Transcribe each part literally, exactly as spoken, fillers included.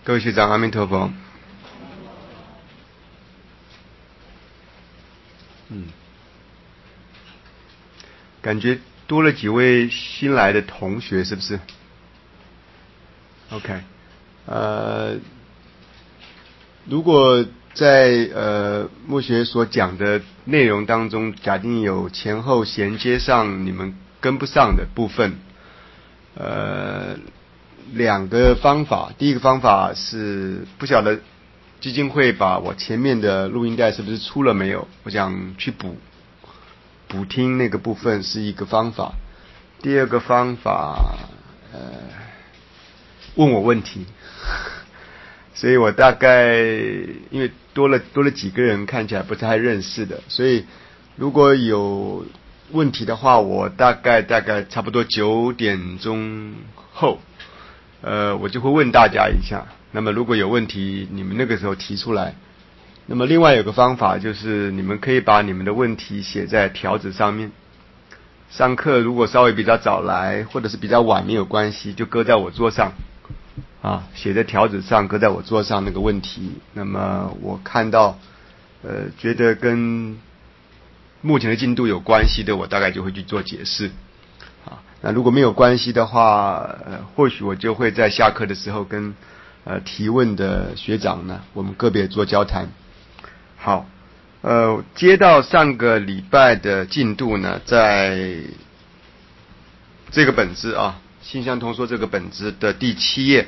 各位学长，阿弥陀佛。嗯，感觉多了几位新来的同学，是不是 ？OK， 呃，如果在呃墨学所讲的内容当中，假定有前后衔接上你们跟不上的部分，呃，两个方法，第一个方法是不晓得基金会把我前面的录音带是不是出了没有，我想去补补听那个部分是一个方法。第二个方法，呃，问我问题。所以我大概因为多了多了几个人，看起来不太认识的，所以如果有问题的话，我大概大概差不多九点钟后，呃，我就会问大家一下。那么如果有问题，你们那个时候提出来。那么另外有个方法就是，你们可以把你们的问题写在条子上面。上课如果稍微比较早来，或者是比较晚没有关系，就搁在我桌上。啊，写在条子上，搁在我桌上那个问题。那么我看到，呃，觉得跟目前的进度有关系的，我大概就会去做解释。啊，那如果没有关系的话，呃，或许我就会在下课的时候跟呃提问的学长呢，我们个别做交谈。好，呃，接到上个礼拜的进度呢，在这个本子啊，心相通说这个本子的第七页。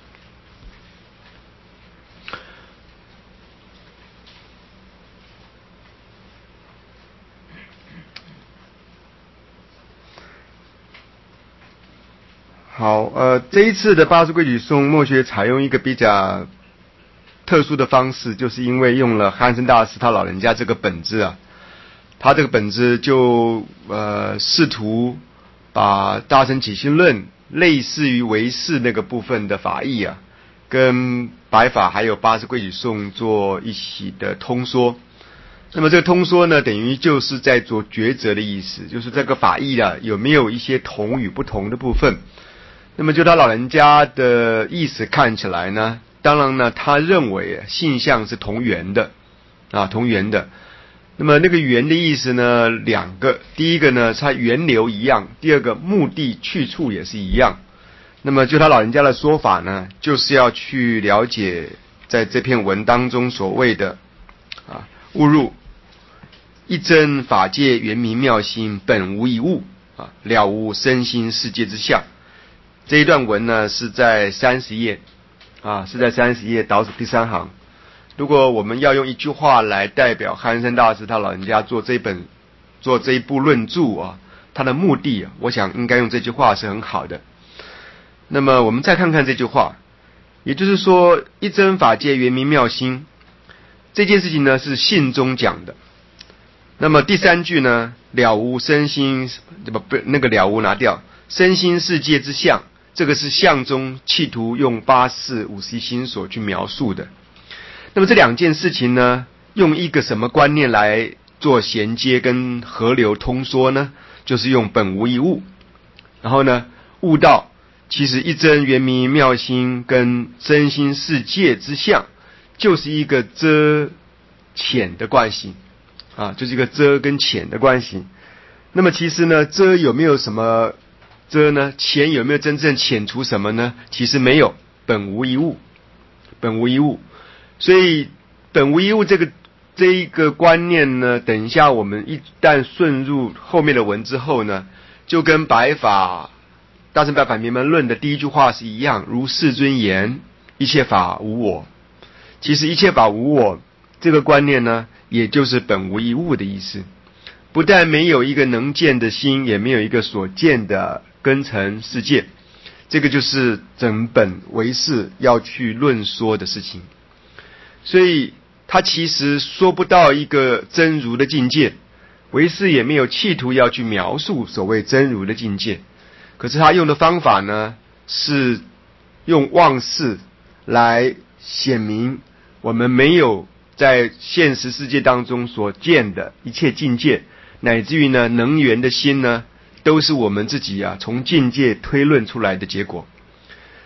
好，呃，这一次的八识规矩颂墨学采用一个比较特殊的方式，就是因为用了汉森大师他老人家这个本子啊，他这个本子就呃试图把大乘起信论类似于唯识那个部分的法义啊，跟白法还有八识规矩颂做一起的通说。那么这个通说呢，等于就是在做抉择的意思，就是这个法义啊有没有一些同与不同的部分。那么就他老人家的意思看起来呢，当然呢，他认为性相是同源的，啊，同源的。那么那个源的意思呢，两个，第一个呢，它源流一样；第二个，目的去处也是一样。那么就他老人家的说法呢，就是要去了解在这篇文当中所谓的啊，误入一真法界圆明妙心本无一物啊，了无身心世界之相。这一段文呢是在三十页啊，是在三十页倒数第三行。如果我们要用一句话来代表汉森大师他老人家做这本做这一部论著啊，他的目的啊，我想应该用这句话是很好的。那么我们再看看这句话，也就是说一真法界圆明妙心这件事情呢是信中讲的。那么第三句呢，了无身心不不那个了无拿掉，身心世界之相。这个是相中企图用八识五十一心所去描述的。那么这两件事情呢，用一个什么观念来做衔接跟合流通说呢？就是用本无一物，然后呢，悟道其实一真圆明妙心跟身心世界之相，就是一个遮浅的关系啊，就是一个遮跟浅的关系。那么其实呢，遮有没有什么？遮呢？浅有没有真正遣除什么呢？其实没有，本无一物，本无一物。所以本无一物这个这一个观念呢，等一下我们一旦顺入后面的文之后呢，就跟白法大乘白法明门论的第一句话是一样，如世尊言，一切法无我。其实一切法无我这个观念呢，也就是本无一物的意思。不但没有一个能见的心，也没有一个所见的根尘世界，这个就是整本唯识要去论说的事情。所以他其实说不到一个真如的境界，唯识也没有企图要去描述所谓真如的境界。可是他用的方法呢，是用妄识来显明我们没有在现实世界当中所见的一切境界，乃至于呢能源的心呢，都是我们自己啊从境界推论出来的结果。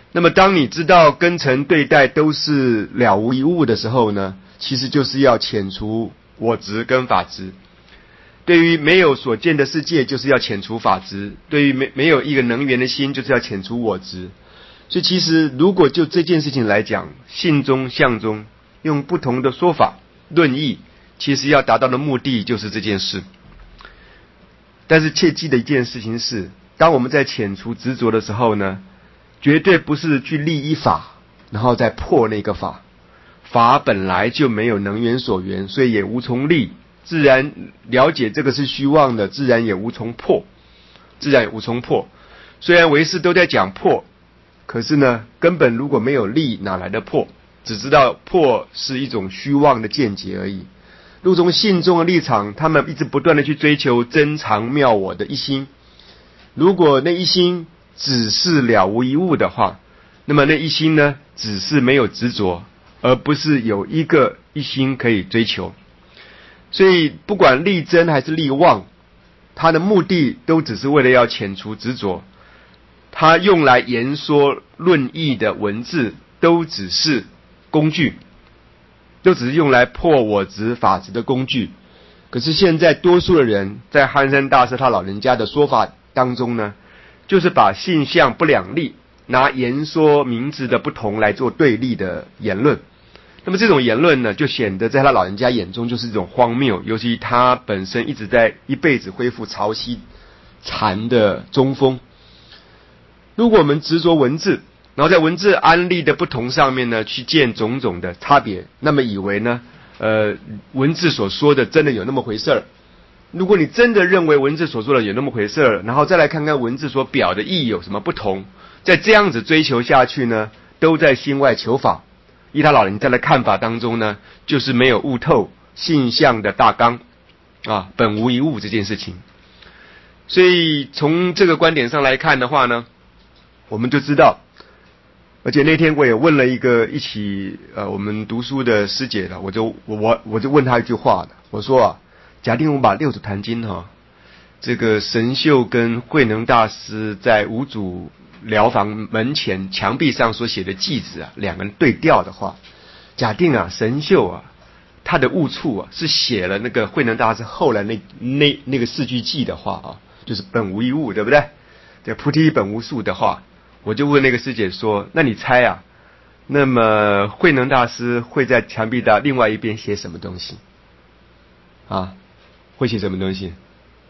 那么当你知道根尘对待都是了无一物的时候呢，其实就是要遣除我执跟法执。对于没有所见的世界，就是要遣除法执；对于没没有一个能源的心，就是要遣除我执。所以其实如果就这件事情来讲，性中相中用不同的说法论义，其实要达到的目的就是这件事。但是切记的一件事情是，当我们在遣除执着的时候呢，绝对不是去立一法然后再破那个法。法本来就没有能源所缘，所以也无从立，自然了解这个是虚妄的，自然也无从破，自然也无从破。虽然唯识都在讲破，可是呢根本如果没有立，哪来的破？只知道破是一种虚妄的见解而已。如果从信中的立场，他们一直不断的去追求真常妙我的一心，如果那一心只是了无一物的话，那么那一心呢只是没有执着，而不是有一个一心可以追求。所以不管立真还是立妄，它的目的都只是为了要遣除执着。它用来言说论义的文字都只是工具，都只是用来破我执法执的工具。可是现在多数的人在憨山大师他老人家的说法当中呢，就是把性相不两立，拿言说名字的不同来做对立的言论。那么这种言论呢，就显得在他老人家眼中就是一种荒谬，尤其他本身一直在一辈子恢复潮汐禅的中锋。如果我们执着文字，然后在文字安立的不同上面呢，去见种种的差别，那么以为呢，呃，文字所说的真的有那么回事儿。如果你真的认为文字所说的有那么回事儿，然后再来看看文字所表的意义有什么不同，再这样子追求下去呢，都在心外求法。依他老人家的看法当中呢，就是没有悟透性相的大纲啊，本无一物这件事情。所以从这个观点上来看的话呢，我们就知道，而且那天我也问了一个一起呃我们读书的师姐了，我就我我就问她一句话了，我说啊，假定我们把六祖坛经哈，这个神秀跟慧能大师在五祖疗房门前墙壁上所写的偈子啊，两个人对调的话，假定啊神秀啊他的悟处啊是写了那个慧能大师后来那那那个四句偈的话啊，就是本无一物，对不对？这菩提本无树的话，我就问那个师姐说，那你猜啊，那么慧能大师会在墙壁的另外一边写什么东西啊？会写什么东西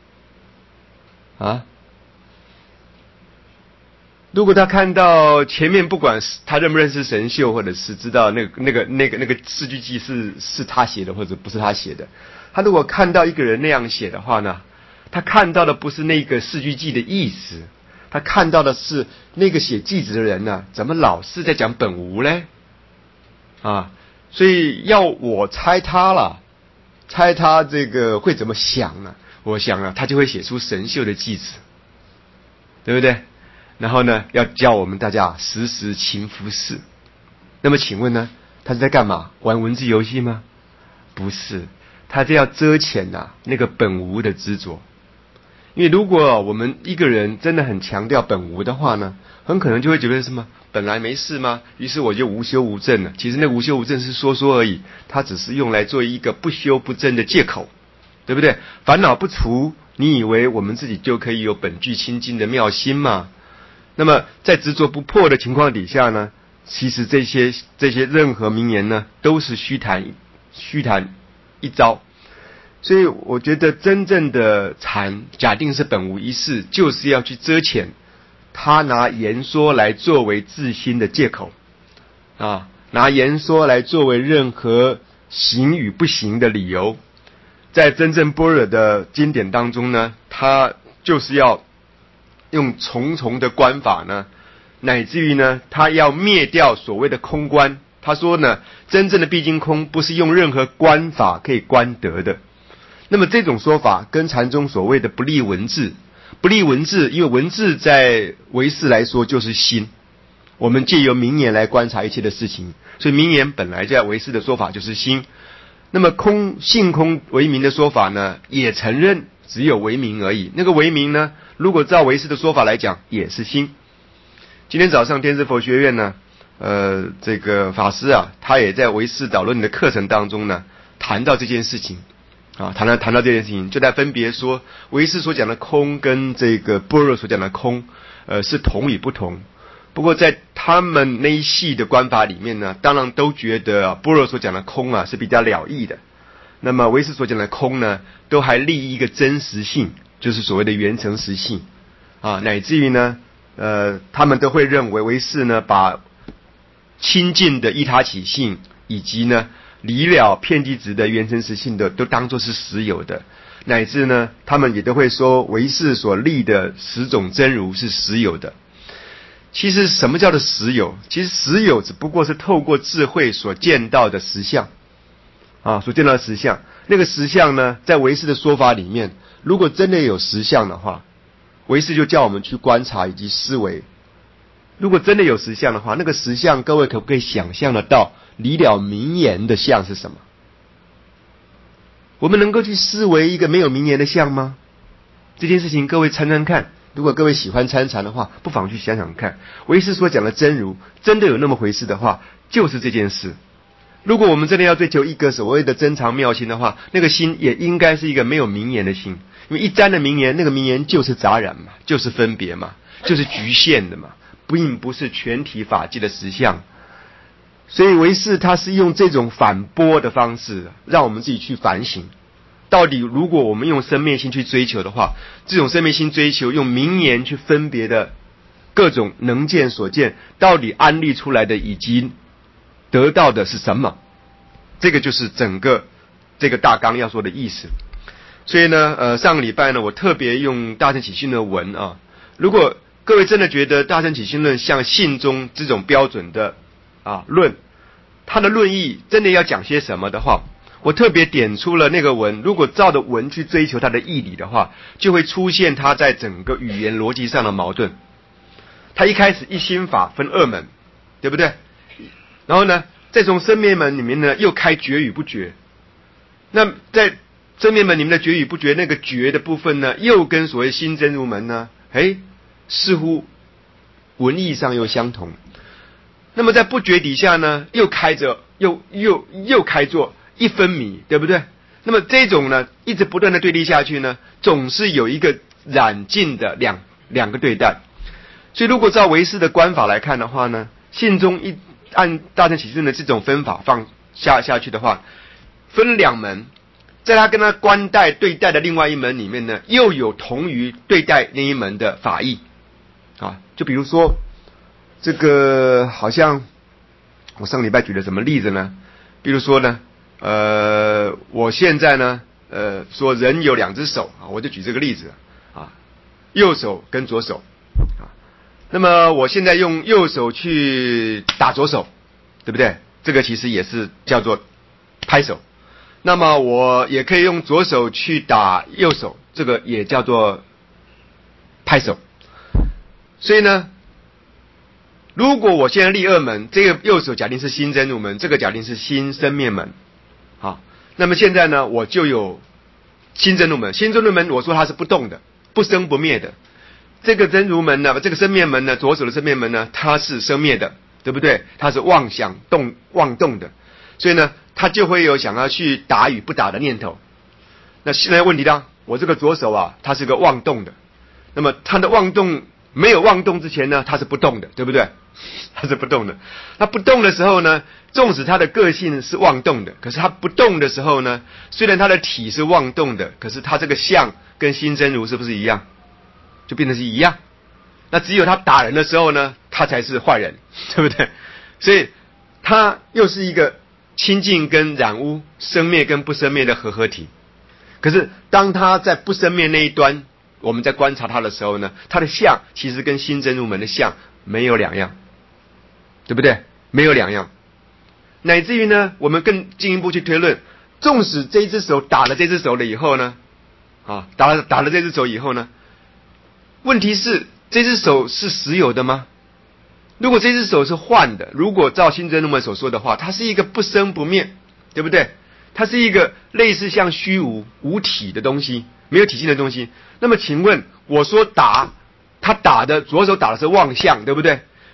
啊？如果他看到前面，不管是他认不认识神秀，或者是知道那个那个那个那个四句偈是是他写的或者不是他写的，他如果看到一个人那样写的话呢，他看到的不是那个四句偈的意思，他看到的是那个写偈子的人呢、啊，怎么老是在讲本无呢？啊，所以要我猜他了，猜他这个会怎么想呢？我想啊，他就会写出神秀的偈子，对不对？然后呢，要教我们大家时时勤拂拭。那么请问呢，他是在干嘛？玩文字游戏吗？不是，他这要遮遣啊那个本无的执着。因为如果我们一个人真的很强调本无的话呢，很可能就会觉得什么本来没事吗？于是我就无修无证了。其实那无修无证是说说而已，它只是用来做一个不修不证的借口，对不对？烦恼不除，你以为我们自己就可以有本具清净的妙心吗？那么在执着不破的情况底下呢，其实这些这些任何名言呢，都是虚谈虚谈一招。所以我觉得真正的禅，假定是本无一事，就是要去遮遣他拿言说来作为自心的借口啊，拿言说来作为任何行与不行的理由。在真正般若的经典当中呢，他就是要用重重的观法呢，乃至于呢，他要灭掉所谓的空观。他说呢，真正的毕竟空不是用任何观法可以观得的。那么这种说法跟禅宗所谓的不立文字，不立文字，因为文字在唯识来说就是心，我们借由名言来观察一切的事情，所以名言本来在唯识的说法就是心。那么空性空为名的说法呢，也承认只有为名而已。那个为名呢，如果照唯识的说法来讲，也是心。 今天早上天师佛学院呢，呃，这个法师啊，他也在唯识导论的课程当中呢，谈到这件事情，啊，谈到谈到这件事情，就在分别说唯识所讲的空跟这个般若所讲的空，呃，是同与不同。不过在他们那一系的观法里面呢，当然都觉得啊，般若所讲的空啊是比较了义的。那么唯识所讲的空呢，都还立一个真实性，就是所谓的缘成实性啊，乃至于呢，呃，他们都会认为唯识呢，把清净的依他起性以及呢离了遍计执的缘成实性的，都当作是实有的，乃至呢，他们也都会说唯识所立的十种真如是实有的。其实什么叫做实有？其实实有只不过是透过智慧所见到的实相啊，所见到的实相。那个实相呢，在唯识的说法里面，如果真的有实相的话，唯识就叫我们去观察以及思维。如果真的有实相的话，那个实相各位可不可以想象得到离了名言的相是什么？我们能够去思维一个没有名言的相吗？这件事情各位参参看，如果各位喜欢参禅的话，不妨去想想看，唯识所讲的真如真的有那么回事的话，就是这件事。如果我们真的要追求一个所谓的真常妙心的话，那个心也应该是一个没有名言的心，因为一沾了名言，那个名言就是杂染嘛，就是分别嘛，就是局限的嘛，并不是全体法界的实相。所以唯识它是用这种反驳的方式，让我们自己去反省，到底如果我们用生灭心去追求的话，这种生灭心追求用名言去分别的各种能见所见，到底安立出来的以及得到的是什么？这个就是整个这个大纲要说的意思。所以呢，呃，上个礼拜呢，我特别用大乘起信论文啊，如果各位真的觉得大乘起信论像信中这种标准的啊论，它的论义真的要讲些什么的话，我特别点出了那个文，如果照着文去追求它的义理的话，就会出现它在整个语言逻辑上的矛盾。它一开始一心法分二门，对不对？然后呢，再从生灭门里面呢，又开觉与不觉。那在生灭门里面的觉与不觉，那个觉的部分呢，又跟所谓心真如门呢，哎，似乎文义上又相同。那么在不觉底下呢，又开着，又又又开作一分迷，对不对？那么这种呢，一直不断的对立下去呢，总是有一个染尽的两两个对待。所以如果照唯识的观法来看的话呢，信中一按大乘起信论的这种分法放下下去的话，分两门，在他跟他观待对待的另外一门里面呢，又有同于对待那一门的法义啊。就比如说这个，好像我上礼拜举了什么例子呢？比如说呢，呃，我现在呢，呃，说人有两只手啊，我就举这个例子啊，右手跟左手啊。那么我现在用右手去打左手，对不对？这个其实也是叫做拍手。那么我也可以用左手去打右手，这个也叫做拍手。所以呢，如果我现在立二门，这个右手假定是心真如门，这个假定是心生灭门，好，那么现在呢，我就有心真如门。心真如门，我说它是不动的，不生不灭的。这个真如门呢，这个生灭门呢，左手的生灭门呢，它是生灭的，对不对？它是妄想动妄动的，所以呢，它就会有想要去打与不打的念头。那现在问题呢，我这个左手啊，它是个妄动的，那么它的妄动没有妄动之前呢，它是不动的，对不对？它是不动的。它不动的时候呢，纵使它的个性是妄动的，可是它不动的时候呢，虽然它的体是妄动的，可是它这个相跟心真如是不是一样？就变成是一样。那只有他打人的时候呢，他才是坏人，对不对？所以他又是一个清净跟染污、生灭跟不生灭的合合体。可是当他在不生灭那一端，我们在观察他的时候呢，他的相其实跟心真如门的相没有两样，对不对？没有两样。乃至于呢，我们更进一步去推论，纵使这一只手打了这只手了以后呢，啊，打了打了这只手以后呢，问题是这只手是实有的吗？如果这只手是幻的，如果照心真如门所说的话，它是一个不生不灭，对不对？它是一个类似像虚无无体的东西，没有体性的东西。那么请问我说打他打的左手打的是妄相，对不对？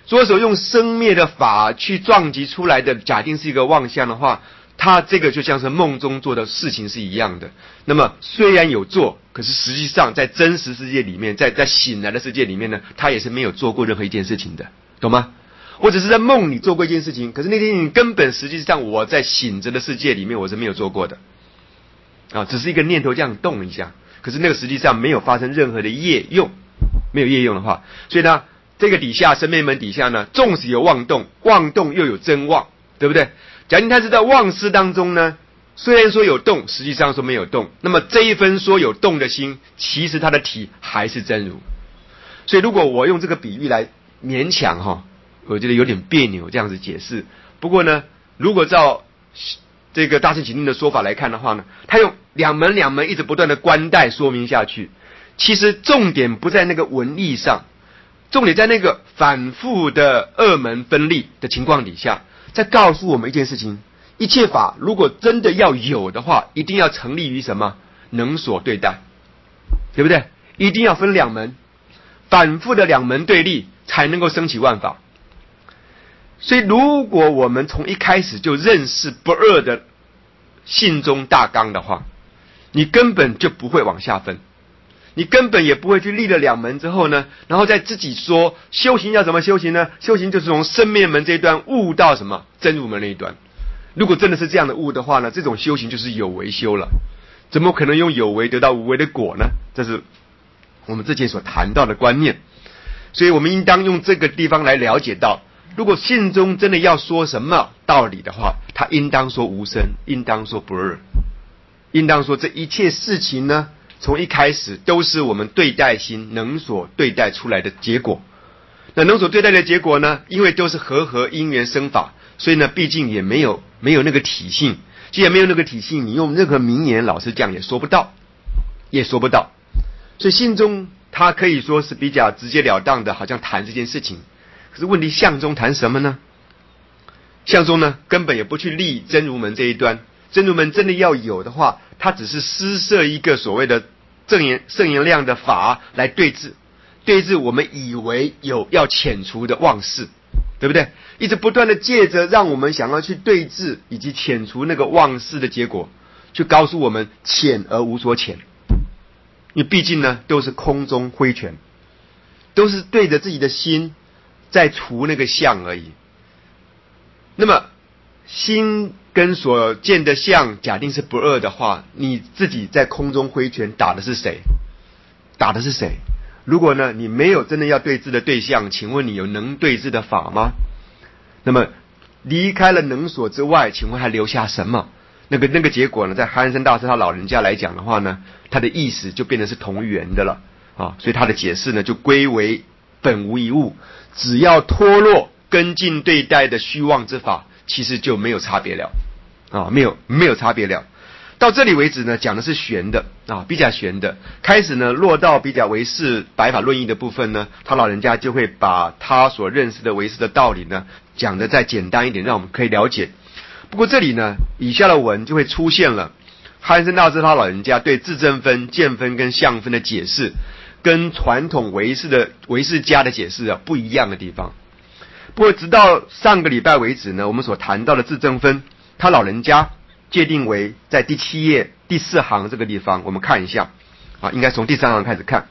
左手用生灭的法去撞击出来的，假定是一个妄相的话，他这个就像是梦中做的事情是一样的。那么虽然有做，可是实际上在真实世界里面，在在醒来的世界里面呢，他也是没有做过任何一件事情的，懂吗？我只是在梦里做过一件事情，可是那件事情根本实际上我在醒着的世界里面我是没有做过的啊，只是一个念头这样动一下，可是那个实际上没有发生任何的业用，没有业用的话，所以呢，这个底下生灭门底下呢，纵使有妄动，妄动又有真妄，对不对？假定他是在妄思当中呢，虽然说有动，实际上说没有动，那么这一分说有动的心，其实他的体还是真如。所以如果我用这个比喻来勉强哈，我觉得有点别扭这样子解释。不过呢，如果照这个大乘起定的说法来看的话呢，他用两门两门一直不断的关带说明下去，其实重点不在那个文义上，重点在那个反复的二门分立的情况底下，在告诉我们一件事情：一切法如果真的要有的话，一定要成立于什么？能所对待，对不对？一定要分两门，反复的两门对立才能够升起万法。所以如果我们从一开始就认识不二的性中大纲的话，你根本就不会往下分，你根本也不会去立了两门之后呢，然后再自己说修行要怎么修行呢？修行就是从生灭门这一端悟到什么真如门那一端。如果真的是这样的悟的话呢，这种修行就是有为修了，怎么可能用有为得到无为的果呢？这是我们之前所谈到的观念。所以我们应当用这个地方来了解到，如果信中真的要说什么道理的话，他应当说无生，应当说不二，应当说这一切事情呢，从一开始都是我们对待心能所对待出来的结果。那能所对待的结果呢，因为都是和合因缘生法，所以呢毕竟也没有没有那个体性。既然没有那个体性，你用任何名言老实讲也说不到，也说不到。所以信中他可以说是比较直截了当的，好像谈这件事情。可是问题相中谈什么呢？相中呢根本也不去立真如门这一端。真如门真的要有的话，它只是施设一个所谓的正言圣言量的法来对治，对治我们以为有要遣除的妄事，对不对？一直不断的借着让我们想要去对治以及遣除那个妄事的结果，去告诉我们遣而无所遣。因为毕竟呢都是空中挥拳，都是对着自己的心在除那个相而已。那么心跟所见的相假定是不二的话，你自己在空中挥拳打的是谁？打的是谁？如果呢你没有真的要对治的对象，请问你有能对治的法吗？那么离开了能所之外，请问还留下什么？那个那个结果呢，在憨生大师他老人家来讲的话呢，他的意思就变成是同源的了啊，所以他的解释呢就归为本无一物，只要脱落跟进对待的虚妄之法，其实就没有差别了啊，没有没有差别了。到这里为止呢，讲的是玄的啊，比较玄的。开始呢，落到比较唯识白法论义的部分呢，他老人家就会把他所认识的唯识的道理呢，讲的再简单一点，让我们可以了解。不过这里呢，以下的文就会出现了憨生大师他老人家对自证分、见分跟相分的解释，跟传统唯识的唯识家的解释啊不一样的地方。不过直到上个礼拜为止呢，我们所谈到的自证分，他老人家界定为在第七页第四行这个地方，我们看一下啊，应该从第三行开始看。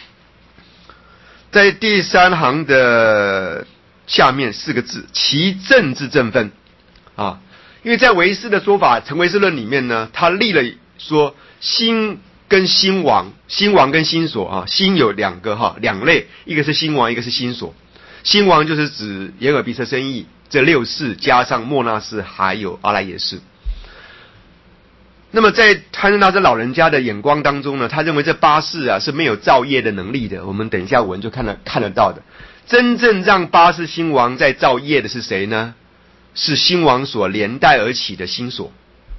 在第三行的下面四个字，其正自证分啊，因为在唯识的说法成唯识论里面呢，他立了说心跟心王，心王跟心所啊，心有两个哈两类，一个是心王，一个是心所。心王就是指眼耳鼻舌身意这六识，加上末那识还有阿赖耶识。那么在憨生大师老人家的眼光当中呢，他认为这八识啊是没有造业的能力的，我们等一下文就看得看得到的。真正让八识心王在造业的是谁呢？是心王所连带而起的心所。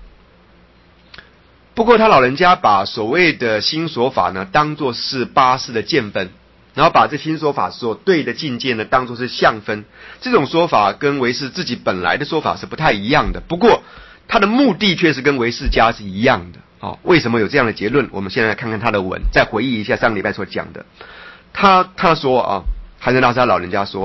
不过他老人家把所谓的心所法呢当作是八识的见分，然后把这心所法所对的境界呢当作是相分。这种说法跟唯识自己本来的说法是不太一样的，不过他的目的却是跟唯识家是一样的。哦，为什么有这样的结论？我们现在来看看他的文，再回忆一下上个礼拜所讲的。他他说啊，憨生大师老人家说，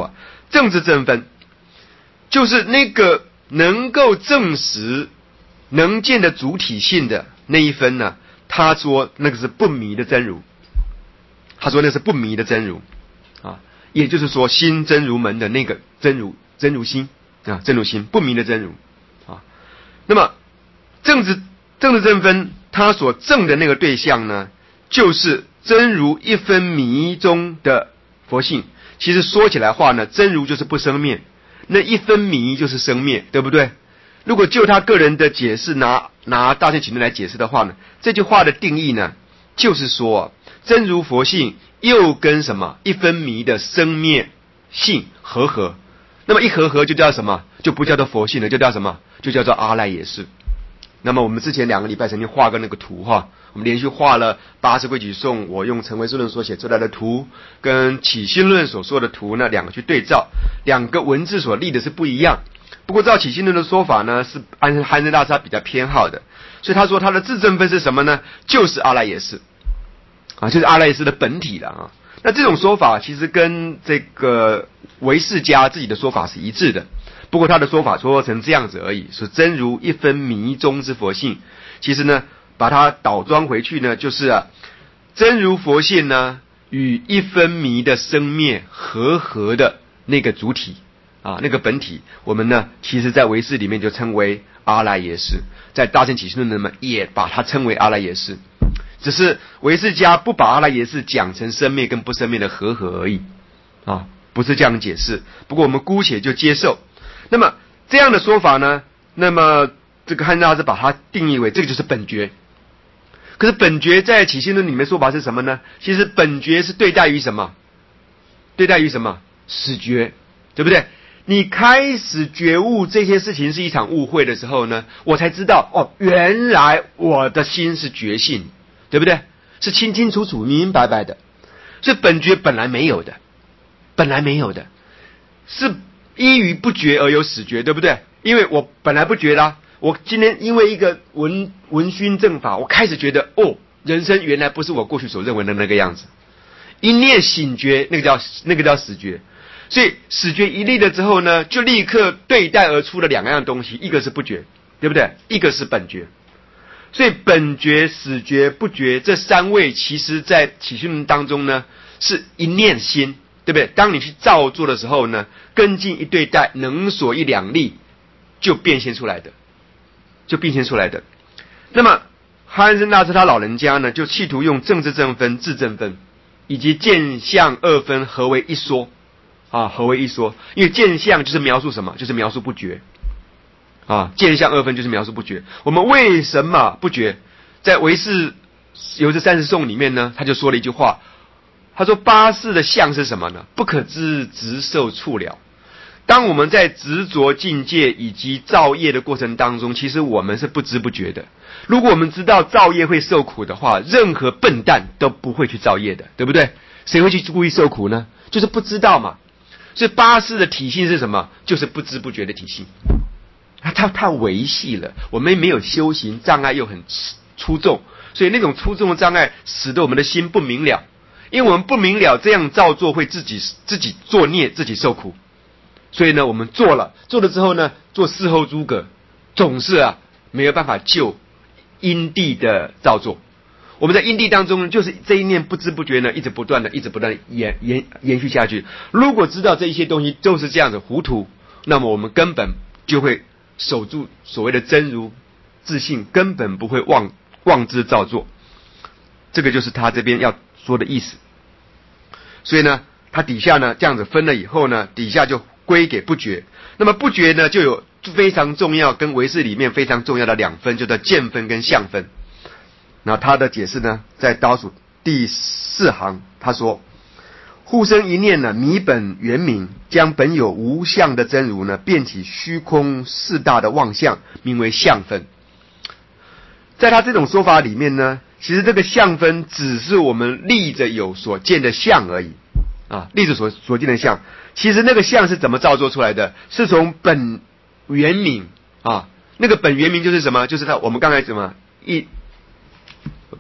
政治正分，就是那个能够证实能见的主体性的那一分呢，他说那个是不迷的真如，他说那是不迷的真如啊，也就是说心真如门的那个真如真如心啊，真如心不迷的真如啊。那么政治政治正分他所证的那个对象呢，就是真如一分迷中的佛性。其实说起来话呢，真如就是不生灭，那一分迷就是生灭，对不对？如果就他个人的解释，拿拿大乘起论来解释的话呢，这句话的定义呢，就是说真如佛性又跟什么一分迷的生灭性合合，那么一合合就叫什么？就不叫做佛性了，就叫什么？就叫做阿赖耶识。那么我们之前两个礼拜曾经画过那个图哈，我们连续画了八识规矩颂，我用成唯识论所写出来的图，跟起心论所说的图呢，两个去对照，两个文字所立的是不一样。不过照起心论的说法呢，是安憨生大师他比较偏好的，所以他说他的自证分是什么呢？就是阿赖耶识啊，就是阿赖耶识的本体了啊。那这种说法其实跟这个唯识家自己的说法是一致的，不过他的说法说成这样子而已，是真如一分迷中之佛性。其实呢，把它倒装回去呢，就是啊，真如佛性呢与一分迷的生灭合合的那个主体啊，那个本体，我们呢，其实在唯识里面就称为阿赖耶识，在大乘起信论呢也把它称为阿赖耶识，只是唯识家不把阿赖耶识讲成生灭跟不生灭的合合而已啊，不是这样解释。不过我们姑且就接受。那么这样的说法呢，那么这个汉大师把它定义为这个就是本觉。可是本觉在起信论里面说法是什么呢？其实本觉是对待于什么？对待于什么？始觉，对不对？你开始觉悟这些事情是一场误会的时候呢，我才知道哦，原来我的心是觉性，对不对？是清清楚楚、明明白白的。所以本觉本来没有的，本来没有的，是依于不觉而有始觉，对不对？因为我本来不觉啦，我今天因为一个闻闻熏正法，我开始觉得哦，人生原来不是我过去所认为的那个样子。一念醒觉，那个叫那个叫始觉。所以始觉一立了之后呢，就立刻对待而出了两样东西，一个是不觉，对不对？一个是本觉。所以本觉、始觉、不觉这三位，其实在起信论当中呢，是一念心，对不对？当你去造作的时候呢，跟进一对待，能所一两立，就变现出来的，就变现出来的。那么憨生大师他老人家呢，就企图用政治正分、自正分以及见相二分合为一说。啊，合为一说，因为见相就是描述什么？就是描述不觉。啊，见相二分就是描述不觉。我们为什么不觉？在唯识有这三十颂里面呢，他就说了一句话，他说八识的相是什么呢？不可知执受处了。当我们在执着境界以及造业的过程当中，其实我们是不知不觉的。如果我们知道造业会受苦的话，任何笨蛋都不会去造业的，对不对？谁会去故意受苦呢？就是不知道嘛。所以八识的体性是什么？就是不知不觉的体性。它它太维系了，我们没有修行，障碍又很出众，所以那种出众的障碍使得我们的心不明了。因为我们不明了，这样造作会自己自己作孽，自己受苦。所以呢，我们做了，做了之后呢，做事后诸葛，总是啊没有办法救因地的造作。我们在因地当中，就是这一念不知不觉呢，一直不断的、一直不断的延延延续下去。如果知道这一些东西就是这样子糊涂，那么我们根本就会守住所谓的真如自信，根本不会妄妄之造作。这个就是他这边要说的意思。所以呢，他底下呢这样子分了以后呢，底下就归给不觉。那么不觉呢，就有非常重要跟唯识里面非常重要的两分，就叫见分跟相分。那他的解释呢，在倒数第四行，他说：互生一念呢，迷本圆明，将本有无相的真如呢，变起虚空四大的妄相，名为相分。在他这种说法里面呢，其实这个相分只是我们立着有所见的相而已啊，立着所所见的相。其实那个相是怎么造作出来的？是从本圆明啊，那个本圆明就是什么？就是他我们刚才什么一。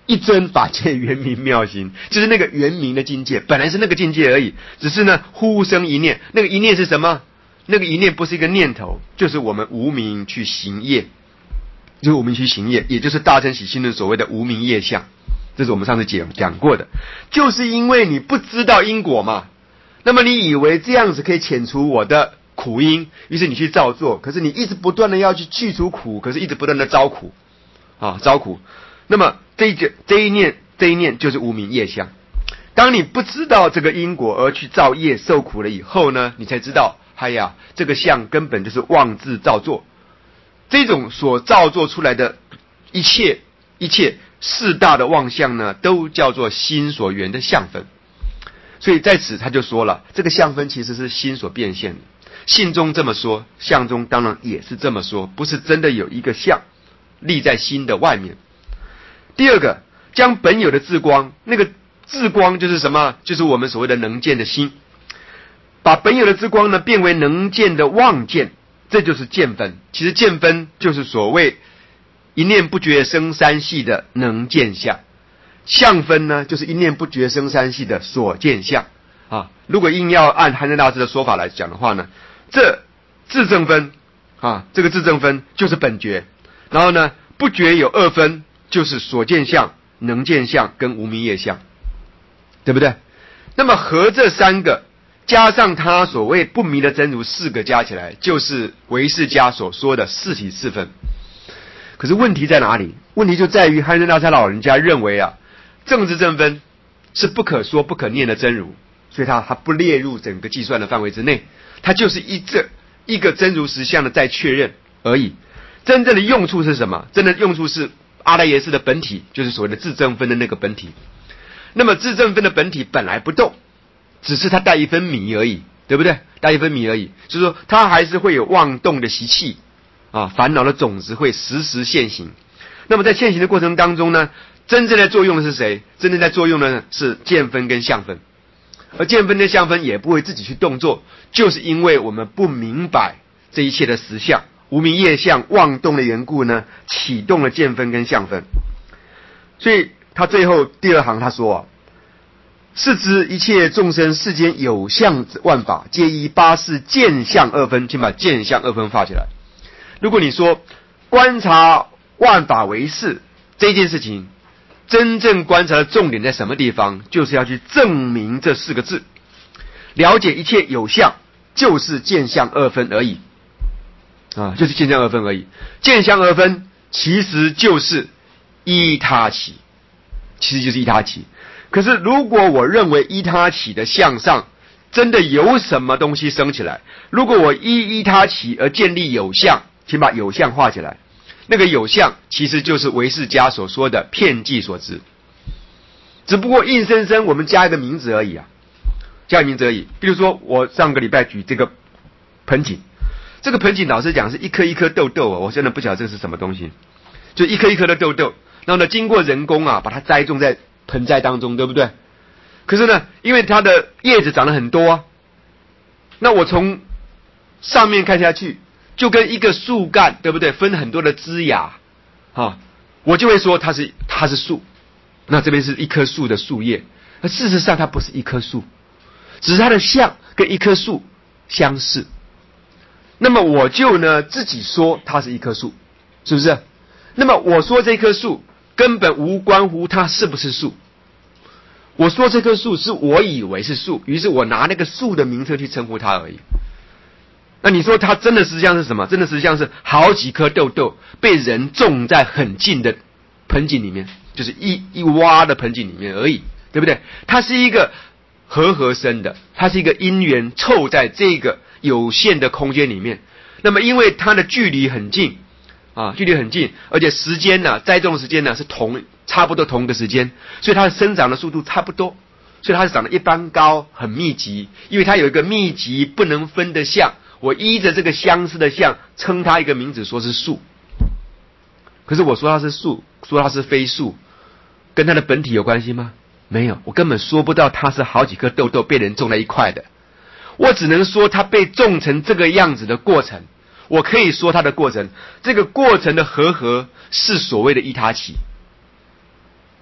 一真法界圆明妙心，就是那个圆明的境界，本来是那个境界而已，只是呢忽生一念，那个一念是什么？那个一念不是一个念头，就是我们无明去行业，就是无明去行业，也就是大乘起信论所谓的无明业相，这是我们上次讲讲过的，就是因为你不知道因果嘛，那么你以为这样子可以遣除我的苦因，于是你去造作，可是你一直不断的要去去除苦，可是一直不断的招苦啊，招苦。那么这一这一念这一念就是无明业相。当你不知道这个因果而去造业受苦了以后呢，你才知道，哎呀，这个相根本就是妄自造作。这种所造作出来的一切一切四大的妄相呢，都叫做心所缘的相分。所以在此他就说了，这个相分其实是心所变现的。信中这么说，相中当然也是这么说，不是真的有一个相立在心的外面。第二个，将本有的智光，那个智光就是什么？就是我们所谓的能见的心，把本有的智光呢变为能见的妄见，这就是见分。其实见分就是所谓一念不觉生三系的能见相，相分呢就是一念不觉生三系的所见相啊。如果硬要按憨山大师的说法来讲的话呢，这自证分啊，这个自证分就是本觉，然后呢不觉有二分，就是所见相、能见相跟无明业相，对不对？那么合这三个加上他所谓不迷的真如四个加起来，就是唯识家所说的四体四分。可是问题在哪里？问题就在于憨山大师老人家认为啊，正知正分是不可说不可念的真如，所以他他不列入整个计算的范围之内，它就是一这一个真如实相的再确认而已。真正的用处是什么？真的用处是阿赖耶识的本体，就是所谓的自证分的那个本体。那么自证分的本体本来不动，只是它带一分迷而已，对不对？带一分迷而已，就是说它还是会有妄动的习气啊，烦恼的种子会时时现行。那么在现行的过程当中呢，真正在作用的是谁？真正在作用的是见分跟相分，而见分跟相分也不会自己去动作，就是因为我们不明白这一切的实相，无明业相妄动的缘故呢，启动了见分跟相分。所以他最后第二行他说啊，是知一切众生世间有相万法，皆依八识见相二分，请把见相二分画起来。如果你说观察万法为是这件事情，真正观察的重点在什么地方？就是要去证明这四个字，了解一切有相就是见相二分而已啊，就是见相二分而已。见相二分其实就是依他起，其实就是依他起。可是如果我认为依他起的相上真的有什么东西生起来，如果我依依他起而建立有相，请把有相画起来。那个有相其实就是唯识家所说的遍计所知，只不过硬生生我们加一个名字而已啊，加一个名字而已。比如说我上个礼拜举这个盆景，这个盆景老实讲是一颗一颗豆豆啊，我真的不晓得这是什么东西，就一颗一颗的豆豆，然后呢经过人工啊把它栽种在盆栽当中，对不对？可是呢因为它的叶子长得很多啊，那我从上面看下去就跟一个树干，对不对？分很多的枝芽啊，我就会说它是它是树。那这边是一棵树的树叶，而事实上它不是一棵树，只是它的相跟一棵树相似。那么我就呢自己说它是一棵树，是不是？那么我说这棵树根本无关乎它是不是树，我说这棵树是我以为是树，于是我拿那个树的名称去称呼它而已。那你说它真的实际上是什么？真的实际上是好几颗豆豆被人种在很近的盆景里面，就是一一洼的盆景里面而已，对不对？它是一个和合生的，它是一个因缘凑在这个有限的空间里面。那么因为它的距离很近啊，距离很近，而且时间呢、啊，栽种的时间呢是同差不多同一个时间，所以它的生长的速度差不多，所以它是长得一般高，很密集，因为它有一个密集不能分的相。我依着这个相似的相称它一个名字，说是树。可是我说它是树，说它是非树，跟它的本体有关系吗？没有，我根本说不到它是好几颗豆豆被人种在一块的。我只能说它被种成这个样子的过程，我可以说它的过程，这个过程的和合是所谓的依他起。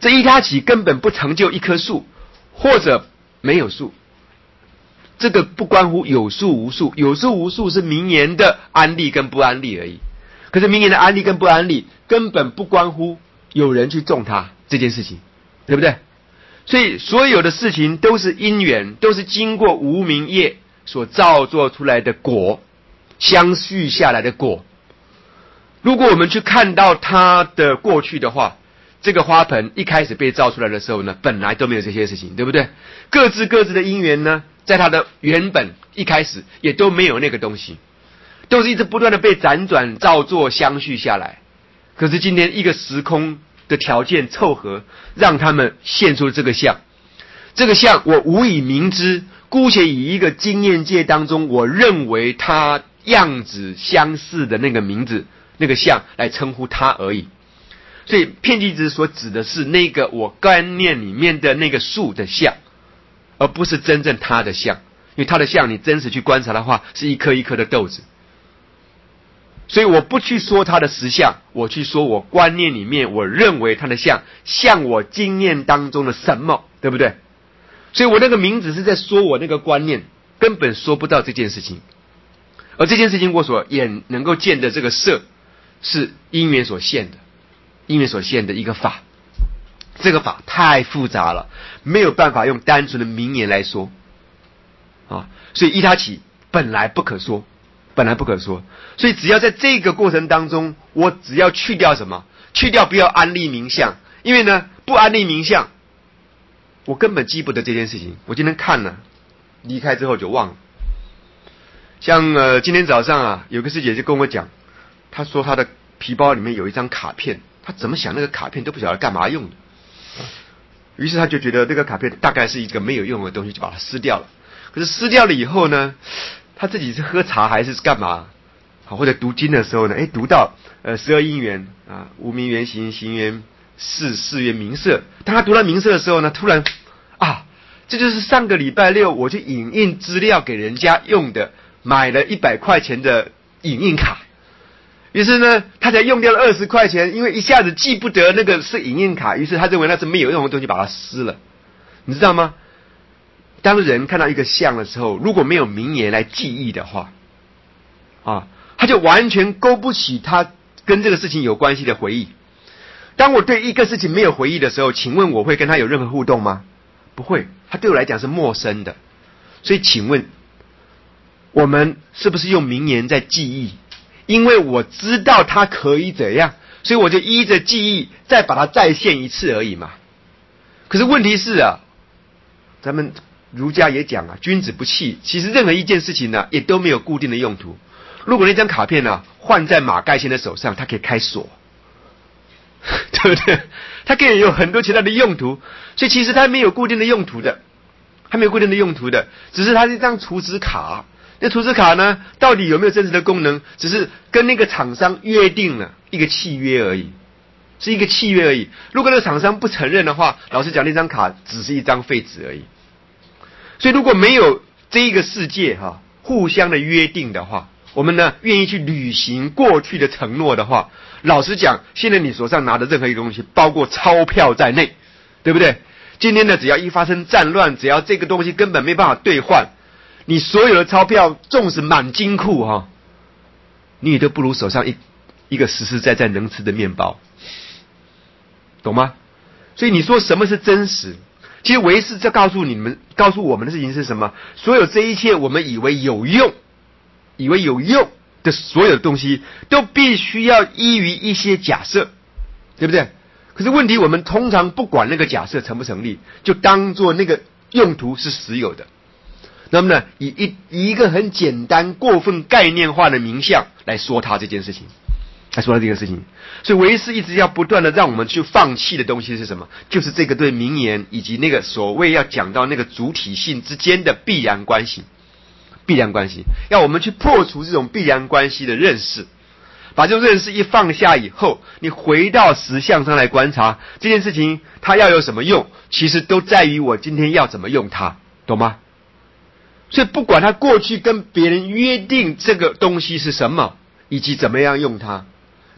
这依他起根本不成就一棵树，或者没有树。这个不关乎有树无树，有树无树是名言的安利跟不安利而已。可是名言的安利跟不安利根本不关乎有人去种它这件事情，对不对？所以所有的事情都是因缘，都是经过无明业所造作出来的果，相续下来的果。如果我们去看到它的过去的话，这个花盆一开始被造出来的时候呢，本来都没有这些事情，对不对？各自各自的因缘呢，在它的原本一开始也都没有那个东西，都是一直不断的被辗转造作相续下来。可是今天一个时空的条件凑合，让他们现出这个相。这个相我无以明知，姑且以一个经验界当中我认为它样子相似的那个名字，那个相来称呼它而已。所以遍计执所指的是那个我观念里面的那个树的相，而不是真正它的相。因为它的相你真实去观察的话，是一颗一颗的豆子。所以我不去说它的实相，我去说我观念里面我认为它的相，像我经验当中的什么，对不对？所以我那个名字是在说我那个观念，根本说不到这件事情。而这件事情我所眼能够见的这个色，是因缘所现的，因缘所现的一个法。这个法太复杂了，没有办法用单纯的名言来说啊。所以依他起本来不可说，本来不可说。所以只要在这个过程当中，我只要去掉什么？去掉不要安立名相，因为呢，不安立名相，我根本记不得这件事情。我今天看了，离开之后就忘了。像呃，今天早上啊，有个师姐就跟我讲，她说她的皮包里面有一张卡片，她怎么想那个卡片都不晓得干嘛用的。于是她就觉得这个卡片大概是一个没有用的东西，就把它撕掉了。可是撕掉了以后呢，她自己是喝茶还是干嘛？好，或者读经的时候呢，哎，读到呃十二因缘啊，无明缘行，行缘事，事缘名色。当她读到名色的时候呢，突然啊，这就是上个礼拜六我去影印资料给人家用的。买了一百块钱的影印卡，于是呢，他才用掉了二十块钱，因为一下子记不得那个是影印卡，于是他认为那是没有用的东西，把它撕了。你知道吗？当人看到一个相的时候，如果没有名言来记忆的话，啊，他就完全勾不起他跟这个事情有关系的回忆。当我对一个事情没有回忆的时候，请问我会跟他有任何互动吗？不会，他对我来讲是陌生的。所以请问，我们是不是用名言在记忆？因为我知道它可以怎样，所以我就依着记忆再把它再现一次而已嘛。可是问题是啊，咱们儒家也讲啊，君子不器。其实任何一件事情呢、啊，也都没有固定的用途。如果那张卡片呢、啊，换在马盖先的手上，它可以开锁，对不对？它可以有很多其他的用途，所以其实它没有固定的用途的，它没有固定的用途的，只是它是一张储值卡。那储值卡呢，到底有没有真实的功能？只是跟那个厂商约定了一个契约而已，是一个契约而已。如果那个厂商不承认的话，老实讲，那张卡只是一张废纸而已。所以如果没有这一个世界哈、啊、互相的约定的话，我们呢愿意去履行过去的承诺的话，老实讲，现在你手上拿的任何一个东西，包括钞票在内，对不对？今天呢，只要一发生战乱，只要这个东西根本没办法兑换。你所有的钞票纵使满金库哈，你也都不如手上一一个实实在在能吃的面包，懂吗？所以你说什么是真实？其实唯是在告诉你们、告诉我们的事情是什么？所有这一切我们以为有用、以为有用的所有的东西，都必须要依于一些假设，对不对？可是问题，我们通常不管那个假设成不成立，就当做那个用途是实有的。那么呢，以一以一个很简单、过分概念化的名相来说它这件事情，来说它这件事情。所以唯是一直要不断的让我们去放弃的东西是什么？就是这个对名言以及那个所谓要讲到那个主体性之间的必然关系，必然关系，要我们去破除这种必然关系的认识。把这种认识一放下以后，你回到实相上来观察这件事情，它要有什么用，其实都在于我今天要怎么用它，懂吗？所以不管他过去跟别人约定这个东西是什么，以及怎么样用它，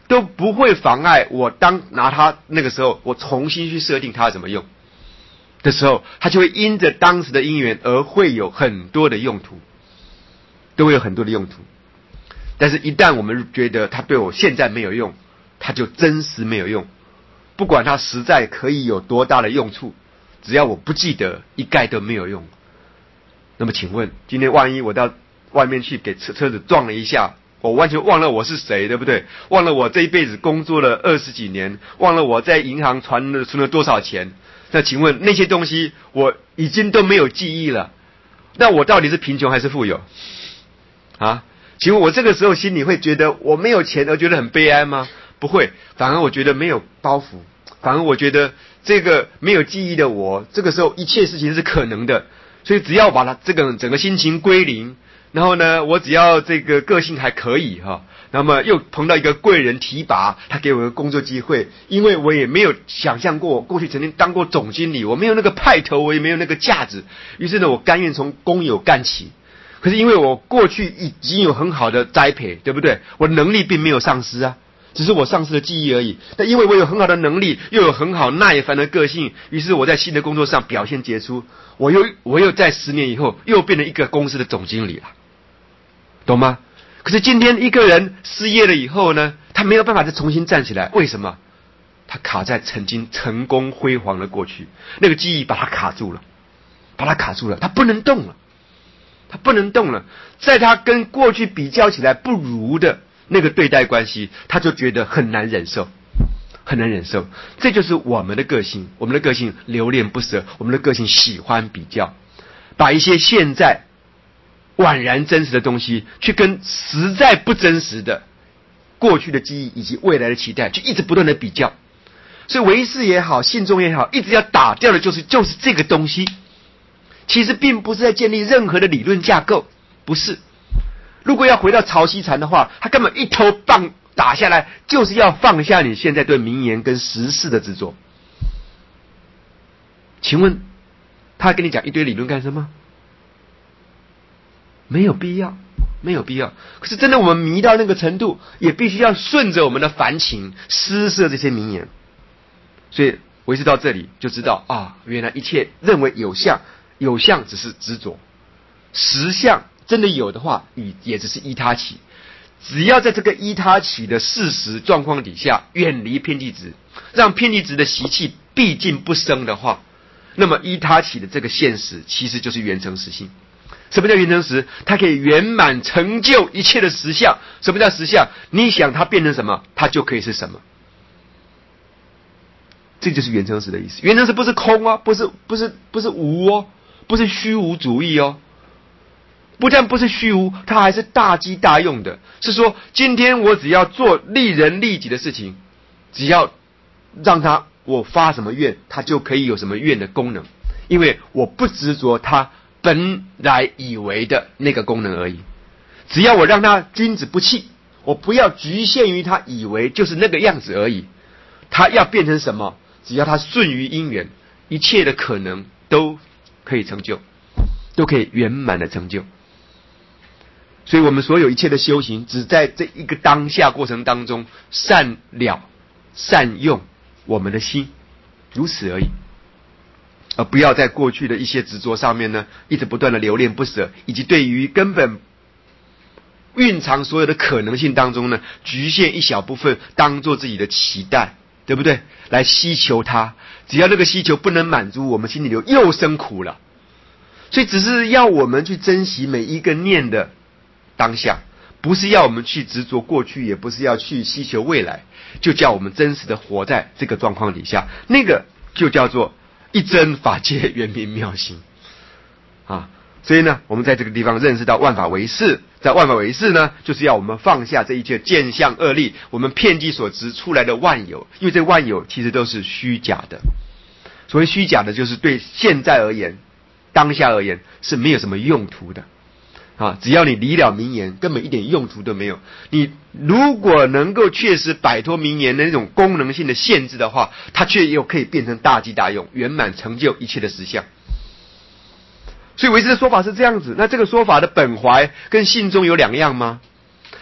都不会妨碍我当拿它那个时候，我重新去设定它怎么用的时候，它就会因着当时的因缘而会有很多的用途，都会有很多的用途。但是一旦我们觉得它对我现在没有用，它就真实没有用，不管它实在可以有多大的用处，只要我不记得，一概都没有用。那么请问，今天万一我到外面去给车车子撞了一下，我完全忘了我是谁，对不对？忘了我这一辈子工作了二十几年，忘了我在银行存了存了多少钱。那请问那些东西我已经都没有记忆了，那我到底是贫穷还是富有啊？请问我这个时候心里会觉得我没有钱而觉得很悲哀吗？不会，反而我觉得没有包袱，反而我觉得这个没有记忆的我，这个时候一切事情是可能的。所以只要把它这个整个心情归零，然后呢，我只要这个个性还可以哈，那么又碰到一个贵人提拔，他给我一个工作机会，因为我也没有想象过，过去曾经当过总经理，我没有那个派头，我也没有那个价值，于是呢，我甘愿从工友干起。可是因为我过去已经有很好的栽培，对不对？我能力并没有丧失啊，只是我丧失了记忆而已。但因为我有很好的能力，又有很好耐烦的个性，于是我在新的工作上表现杰出，我又我又在十年以后又变成一个公司的总经理了，懂吗？可是今天一个人失业了以后呢，他没有办法再重新站起来，为什么？他卡在曾经成功辉煌的过去，那个记忆把他卡住了，把他卡住了，他不能动了。他不能动了，在他跟过去比较起来不如的那个对待关系，他就觉得很难忍受，很难忍受。这就是我们的个性，我们的个性留恋不舍，我们的个性喜欢比较，把一些现在宛然真实的东西，去跟实在不真实的过去的记忆以及未来的期待，就一直不断的比较。所以唯识也好，信众也好，一直要打掉的就是就是这个东西。其实并不是在建立任何的理论架构，不是。如果要回到曹锡禅的话，他根本一头棒打下来，就是要放下你现在对名言跟时事的执着。请问，他跟你讲一堆理论干什么？没有必要，没有必要。可是真的我们迷到那个程度，也必须要顺着我们的凡情施设这些名言。所以唯识到这里就知道啊，原来一切认为有相。有相只是执着，实相真的有的话，也只是依他起。只要在这个依他起的事实状况底下，远离偏激执，让偏激执的习气毕竟不生的话，那么依他起的这个现实，其实就是圆成实性。什么叫圆成实？它可以圆满成就一切的实相。什么叫实相？你想它变成什么，它就可以是什么。这就是圆成实的意思。圆成实不是空啊，不是不是不是无哦。不是虚无主义哦，不但不是虚无，它还是大机大用的。是说，今天我只要做利人利己的事情，只要让它我发什么愿，它就可以有什么愿的功能，因为我不执着它本来以为的那个功能而已。只要我让它君子不弃，我不要局限于它以为就是那个样子而已。它要变成什么，只要它顺于因缘，一切的可能都可以成就，都可以圆满的成就。所以我们所有一切的修行，只在这一个当下过程当中善了善用我们的心，如此而已，而不要在过去的一些执着上面呢，一直不断的留恋不舍，以及对于根本蕴藏所有的可能性当中呢，局限一小部分当做自己的期待，对不对？来希求它，只要那个希求不能满足，我们心里就又生苦了。所以只是要我们去珍惜每一个念的当下，不是要我们去执着过去，也不是要去希求未来，就叫我们真实的活在这个状况底下，那个就叫做一真法界圆明妙心啊。所以呢，我们在这个地方认识到万法唯识，在万法唯识呢，就是要我们放下这一切见相恶力，我们遍计所执出来的万有，因为这万有其实都是虚假的。所谓虚假的，就是对现在而言，当下而言是没有什么用途的啊！只要你离了名言，根本一点用途都没有。你如果能够确实摆脱名言的那种功能性的限制的话，它却又可以变成大机大用，圆满成就一切的实相。所以唯识的说法是这样子，那这个说法的本怀跟信中有两样吗？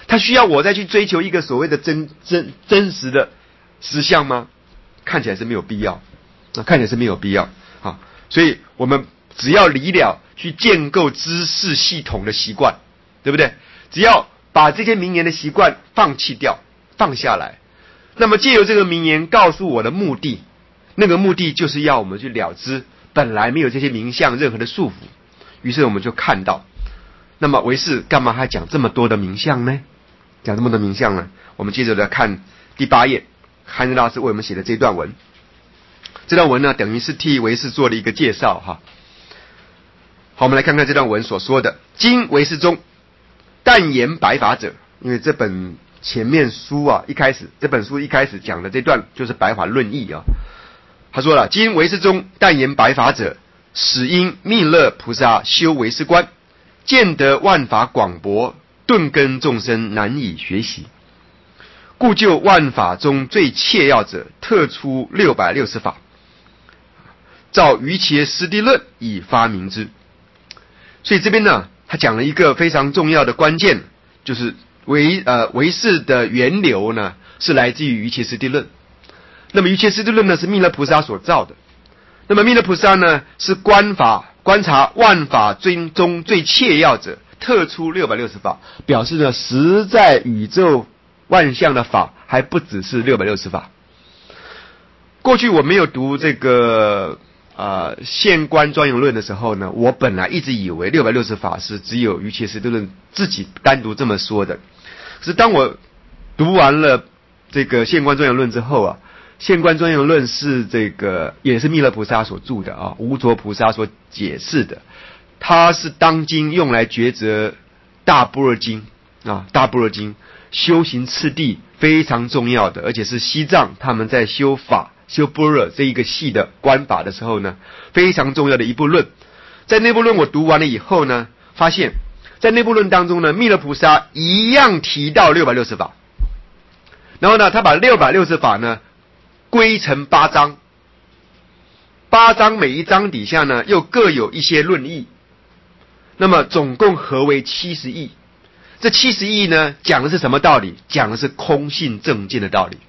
他需要我再去追求一个所谓的真真真实的实相吗？看起来是没有必要，啊，看起来是没有必要啊。所以我们只要离了去建构知识系统的习惯，对不对？只要把这些名言的习惯放弃掉，放下来，那么借由这个名言告诉我的目的，那个目的就是要我们去了知本来没有这些名相任何的束缚。于是我们就看到，那么唯识干嘛还讲这么多的名相呢？讲这么多名相呢？我们接着来看第八页，汉森大师为我们写的这段文。这段文呢，等于是替唯识做了一个介绍哈。好，我们来看看这段文所说的：今唯识中，但言白法者，因为这本前面书啊，一开始这本书一开始讲的这段就是白法论义啊。他说了：今唯识中，但言白法者，始因弥勒菩萨修唯识观，见得万法广博，顿根众生难以学习，故就万法中最切要者，特出六百六十法，照瑜伽师地论以发明之。所以这边呢，他讲了一个非常重要的关键，就是唯呃唯识的源流呢是来自于瑜伽师地论。那么瑜伽师地论呢是弥勒菩萨所造的。那么弥勒菩萨呢是观法观察万法中最切要者，特出六百六十法，表示呢实在宇宙万象的法还不只是六百六十法。过去我没有读这个呃现观庄严论的时候呢，我本来一直以为六百六十法是只有瑜伽师地论自己单独这么说的。可是当我读完了这个现观庄严论之后啊，现观庄严论是这个也是弥勒菩萨所著的啊，无着菩萨所解释的，它是当今用来抉择大般若经啊，大般若经修行次第非常重要的，而且是西藏他们在修法修般若这一个系的观法的时候呢，非常重要的一部论。在那部论我读完了以后呢，发现在那部论当中呢，弥勒菩萨一样提到六百六十法，然后呢，他把六百六十法呢归成八章，八章每一章底下呢又各有一些论义，那么总共合为七十义。这七十义呢讲的是什么道理？讲的是空性正见的道理。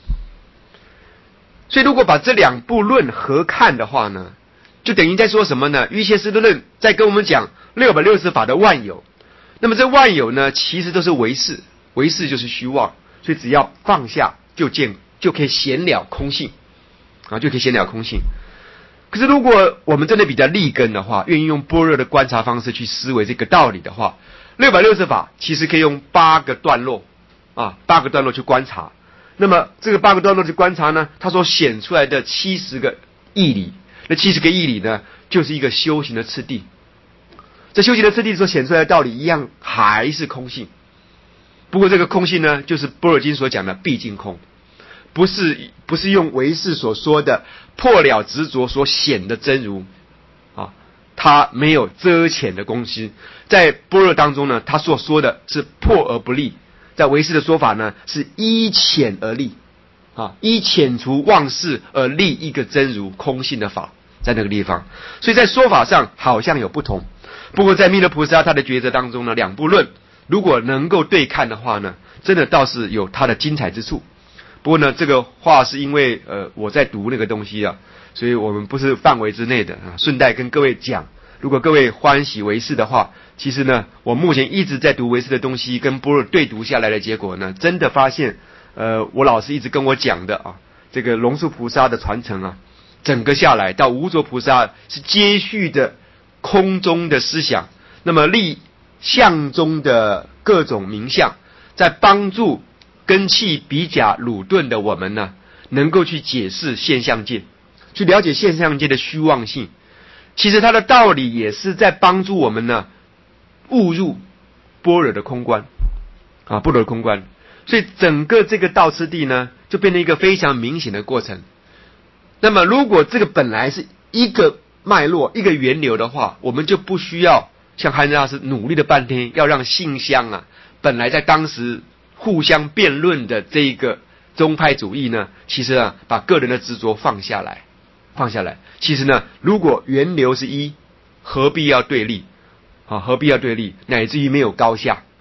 所以如果把这两部论合看的话呢，就等于在说什么呢？瑜伽师地论在跟我们讲六百六十法的万有，那么这万有呢其实都是唯识，唯识就是虚妄，所以只要放下就见就可以显了空性啊，就可以显了空性。可是如果我们真的比较立根的话，愿意用般若的观察方式去思维这个道理的话，六百六十法其实可以用八个段落啊，八个段落去观察。那么这个八个段落去观察呢，它所显出来的七十个义理，那七十个义理呢，就是一个修行的次第。这修行的次第所显出来的道理一样还是空性，不过这个空性呢，就是般若经所讲的毕竟空，不是不是用唯识所说的破了执着所显的真如啊，它没有遮潜的空性。在般若当中呢，他所说的是破而不立，在唯识的说法呢是依潜而立啊，依遣除妄事而立一个真如空性的法，在那个地方。所以在说法上好像有不同，不过在弥勒菩萨他的抉择当中呢，两部论如果能够对看的话呢，真的倒是有它的精彩之处。不过呢，这个话是因为呃我在读那个东西啊，所以我们不是范围之内的啊。顺带跟各位讲，如果各位欢喜唯识的话，其实呢，我目前一直在读唯识的东西，跟般若对读下来的结果呢，真的发现，呃，我老师一直跟我讲的啊，这个龙树菩萨的传承啊，整个下来到无着菩萨是接续的空中的思想，那么立相中的各种名相，在帮助根器比甲鲁钝的我们呢，能够去解释现象界，去了解现象界的虚妄性。其实它的道理也是在帮助我们呢误入般若的空观啊，般若的空观。所以整个这个道次第呢，就变成一个非常明显的过程。那么如果这个本来是一个脉络一个源流的话，我们就不需要像汉森大师努力了半天，要让性相啊本来在当时互相辩论的这一个宗派主义呢，其实啊把个人的执着放下来放下来。其实呢，如果源流是一，何必要对立啊？何必要对立？乃至于没有高下。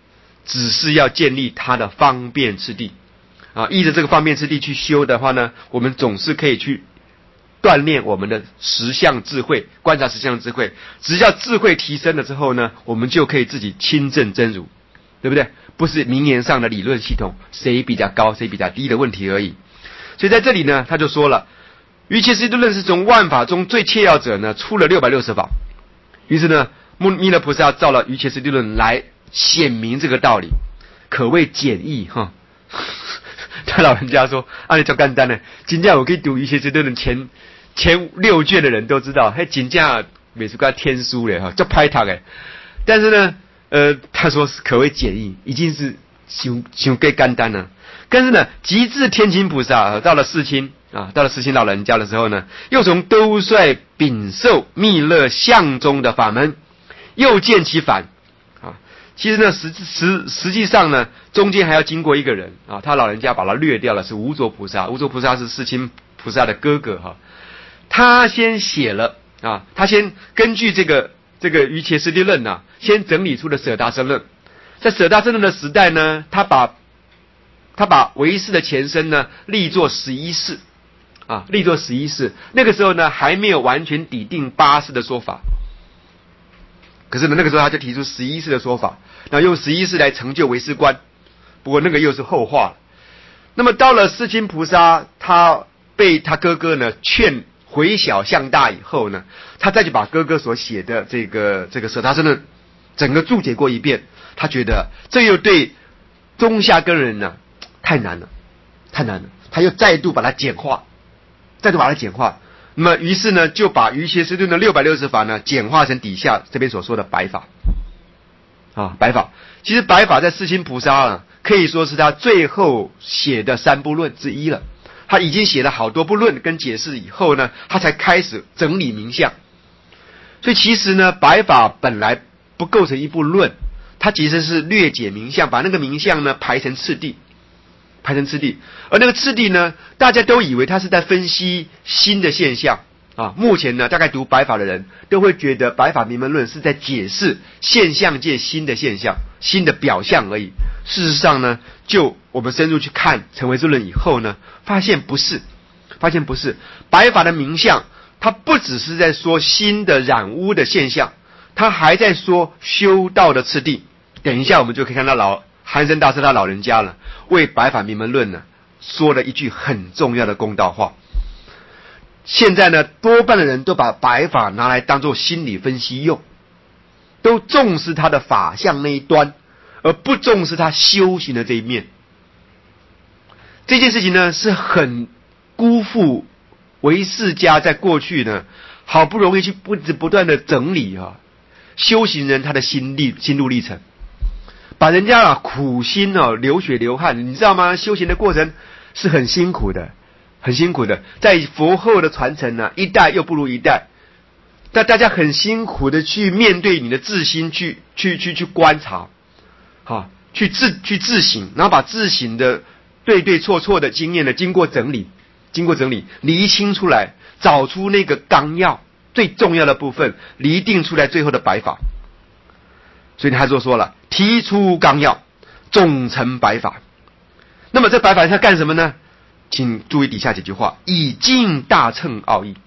只是要建立它的方便次第啊，依着这个方便次第去修的话呢，我们总是可以去锻炼我们的实相智慧，观察实相智慧。只要智慧提升了之后呢，我们就可以自己亲证真如，对不对？不是名言上的理论系统，谁比较高谁比较低的问题而已。所以在这里呢，他就说了，于其实论是从万法中最切要者呢，出了六百六十法。于是呢，弥勒菩萨照了于切实地论来显明这个道理，可谓简易哈。他老人家说，按照简单呢，真正我可以读于切实地论前前六卷的人都知道，还真正美术家天书嘞哈，叫拍他诶。但是呢，呃，他说是可谓简易，已经是修修更简单了。但是呢，极至天亲菩萨到了世亲啊，到了世亲老人家的时候呢，又从兜率禀受密勒相中的法门，又见其反啊。其实呢，实实实际上呢，中间还要经过一个人啊，他老人家把他略掉了，是无着菩萨。无着菩萨是世亲菩萨的哥哥哈、啊，他先写了啊，他先根据这个这个于切师地论呐，先整理出了舍大僧论。在舍大僧论的时代呢，他把他把唯识的前身呢立作十一识啊，立作十一识。那个时候呢，还没有完全抵定八识的说法。可是呢，那个时候他就提出十一识的说法，然后用十一识来成就唯识观。不过那个又是后话了。那么到了世亲菩萨，他被他哥哥呢劝回小向大以后呢，他再去把哥哥所写的这个这个舍大僧论整个注解过一遍，他觉得这又对中下根人呢太难了，太难了，他又再度把它简化，再度把它简化。那么于是呢，就把于切师论的六百六十法呢简化成底下这边所说的白法啊，白法。其实白法在世亲菩萨啊，可以说是他最后写的三部论之一了。他已经写了好多部论跟解释以后呢，他才开始整理名相。所以其实呢，白法本来不构成一部论，它其实是略解名相，把那个名相呢排成次第。排成次第，而那个次第呢，大家都以为他是在分析新的现象啊。目前呢，大概读白法的人都会觉得白法明门论是在解释现象界新的现象、新的表象而已。事实上呢，就我们深入去看成唯识论以后呢，发现不是，发现不是。白法的名相，它不只是在说新的染污的现象，它还在说修道的次第。等一下我们就可以看到老寒生大师他老人家了，为白法明门论呢说了一句很重要的公道话。现在呢，多半的人都把白法拿来当作心理分析用，都重视他的法相那一端，而不重视他修行的这一面。这件事情呢，是很辜负唯识家在过去呢，好不容易去不不断的整理啊，修行人他的心历心路历程。把人家啊苦心哦流血流汗，你知道吗？修行的过程是很辛苦的，很辛苦的。在佛后的传承呢、啊，一代又不如一代，但大家很辛苦的去面对你的自心，去去去去观察，好，去自去自省，然后把自省的对对错错的经验呢，经过整理，经过整理，厘清出来，找出那个纲要最重要的部分，厘定出来最后的白法。所以他就说了，提出纲要，总成白法。那么这白法他干什么呢？请注意底下几句话：以尽大乘奥义。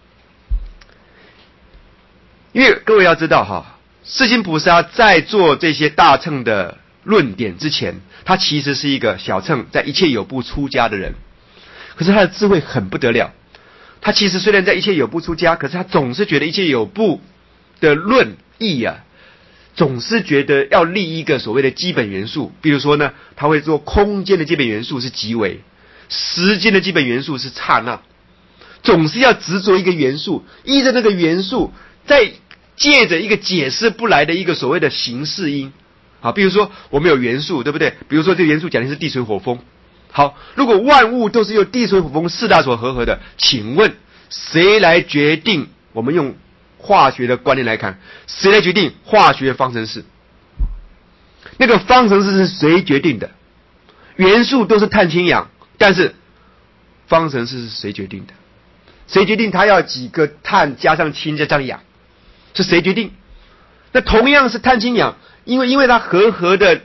因为各位要知道哈，世亲菩萨在做这些大乘的论点之前，他其实是一个小乘，在一切有部出家的人。可是他的智慧很不得了，他其实虽然在一切有部出家，可是他总是觉得一切有部的论义啊，总是觉得要立一个所谓的基本元素。比如说呢，他会说空间的基本元素是极微，时间的基本元素是刹那，总是要执着一个元素，依着那个元素，再借着一个解释不来的一个所谓的形式因。好，比如说我们有元素，对不对？比如说这个元素讲的是地水火风。好，如果万物都是由地水火风四大所合合的，请问谁来决定？我们用化学的观念来看，谁来决定化学方程式？那个方程式是谁决定的？元素都是碳氢氧，但是方程式是谁决定的？谁决定它要几个碳加上氢加上氧？是谁决定？那同样是碳氢氧，因为因为它合合的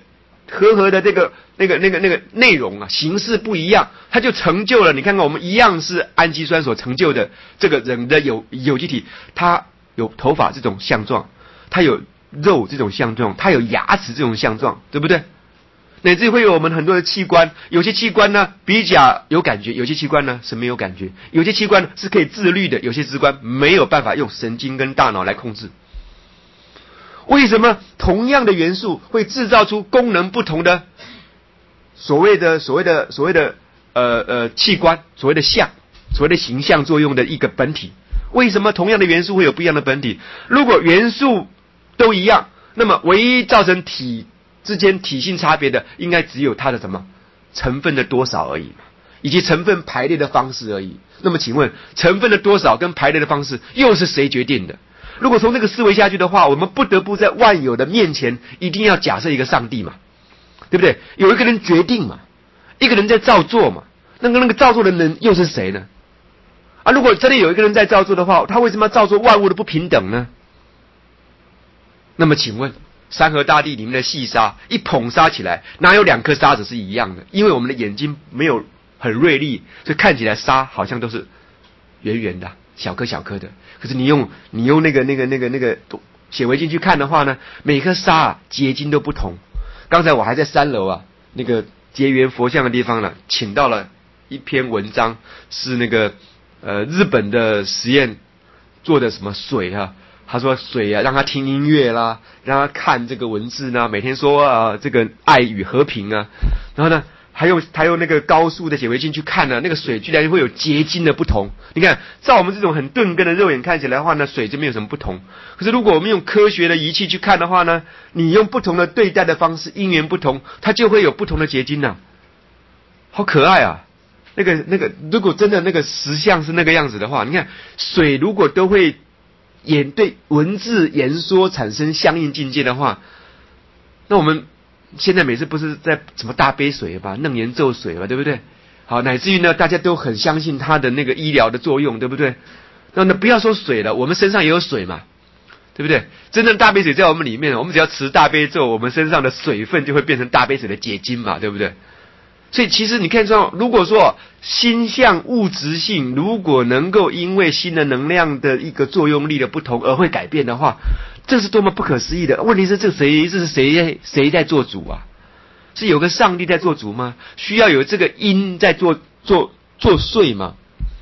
和合的这个那个那个那个内容啊，形式不一样，它就成就了。你看看，我们一样是氨基酸所成就的这个人的有有机体，它有头发这种相状，它有肉这种相状，它有牙齿这种相状，对不对？乃至会有我们很多的器官，有些器官呢比较有感觉，有些器官呢是没有感觉，有些器官是可以自律的，有些器官没有办法用神经跟大脑来控制。为什么同样的元素会制造出功能不同的所谓的所谓的所谓的呃呃器官，所谓的像，所谓的形象作用的一个本体？为什么同样的元素会有不一样的本体？如果元素都一样，那么唯一造成体之间体性差别的，应该只有它的什么成分的多少而已，以及成分排列的方式而已。那么请问，成分的多少跟排列的方式又是谁决定的？如果从这个思维下去的话，我们不得不在万有的面前一定要假设一个上帝嘛，对不对？有一个人决定嘛，一个人在造作嘛，那个那个造作的人又是谁呢？啊，如果真的有一个人在造作的话，他为什么要造作万物的不平等呢？那么请问，山河大地里面的细沙一捧沙起来，哪有两颗沙子是一样的？因为我们的眼睛没有很锐利，所以看起来沙好像都是圆圆的，小颗小颗的。可是你用你用那个那个那个那个显微镜去看的话呢，每颗沙啊结晶都不同。刚才我还在三楼啊那个结缘佛像的地方呢，请到了一篇文章，是那个呃日本的实验做的什么水啊。他说水啊，让他听音乐啦，让他看这个文字呢，每天说啊、呃、这个爱与和平啊，然后呢，还用他用那个高速的显微镜去看呢，那个水居然会有结晶的不同。你看，照我们这种很钝根的肉眼看起来的话呢，水就没有什么不同。可是如果我们用科学的仪器去看的话呢，你用不同的对待的方式，因缘不同，它就会有不同的结晶呢、啊。好可爱啊！那个那个，如果真的那个实相是那个样子的话，你看水如果都会演对文字言说产生相应境界的话，那我们现在每次不是在什么大杯水吧，楞严咒水吧，对不对？好，乃至于呢，大家都很相信它的那个医疗的作用，对不对？那那不要说水了，我们身上也有水嘛，对不对？真正大杯水在我们里面，我们只要持大悲咒，我们身上的水分就会变成大杯水的结晶嘛，对不对？所以其实你看说，如果说心象物质性如果能够因为新的能量的一个作用力的不同而会改变的话，这是多么不可思议的。问题是这谁这是谁谁在做主啊？是有个上帝在做主吗？需要有这个因在做做作祟吗？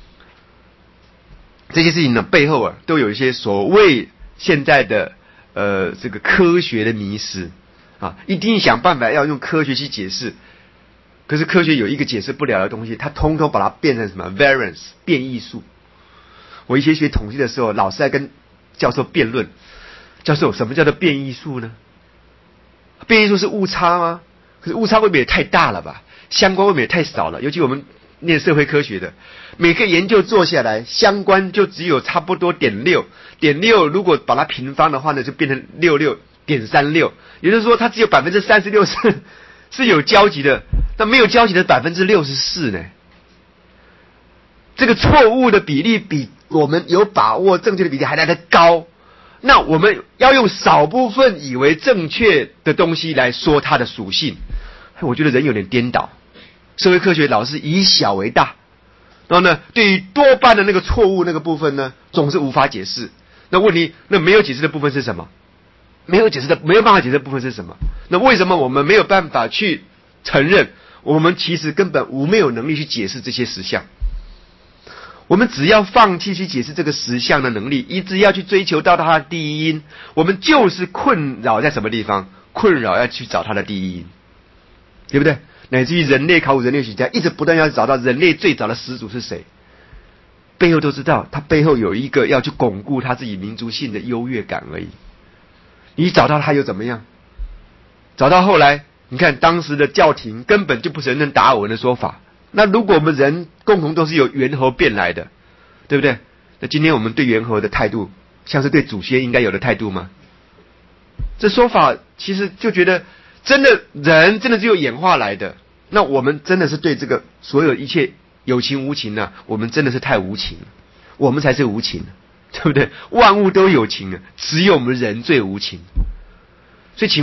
这些事情呢背后啊都有一些所谓现在的呃这个科学的迷失啊，一定想办法要用科学去解释。可是科学有一个解释不了的东西，它通通把它变成什么 variance 变异数。我以前学统计的时候，老师在跟教授辩论，教授什么叫做变异数呢？变异数是误差吗？可是误差未免也太大了吧，相关未免也太少了。尤其我们念社会科学的，每个研究做下来，相关就只有差不多点六点六，如果把它平方的话呢，就变成六六点三六，也就是说它只有百分之三十六是是有交集的。那没有交集的百分之六十四呢？这个错误的比例比我们有把握正确的比例还来得高。那我们要用少部分以为正确的东西来说它的属性，我觉得人有点颠倒。社会科学老是以小为大，然后呢，对于多半的那个错误那个部分呢，总是无法解释。那问题，那没有解释的部分是什么？没有解释的，没有办法解释的部分是什么？那为什么我们没有办法去承认？我们其实根本无没有能力去解释这些实相，我们只要放弃去解释这个实相的能力，一直要去追求到它的第一因，我们就是困扰在什么地方？困扰要去找它的第一因，对不对？乃至于人类考古人类学家一直不断要找到人类最早的始祖是谁，背后都知道，他背后有一个要去巩固他自己民族性的优越感而已。你找到他又怎么样？找到后来。你看当时的教廷根本就不承认达尔文的说法，那如果我们人共同都是由猿猴变来的，对不对？那今天我们对猿猴的态度像是对祖先应该有的态度吗？这说法其实就觉得真的人真的只有演化来的，那我们真的是对这个所有一切有情无情啊，我们真的是太无情了，我们才是无情，对不对？万物都有情，只有我们人最无情。所以请问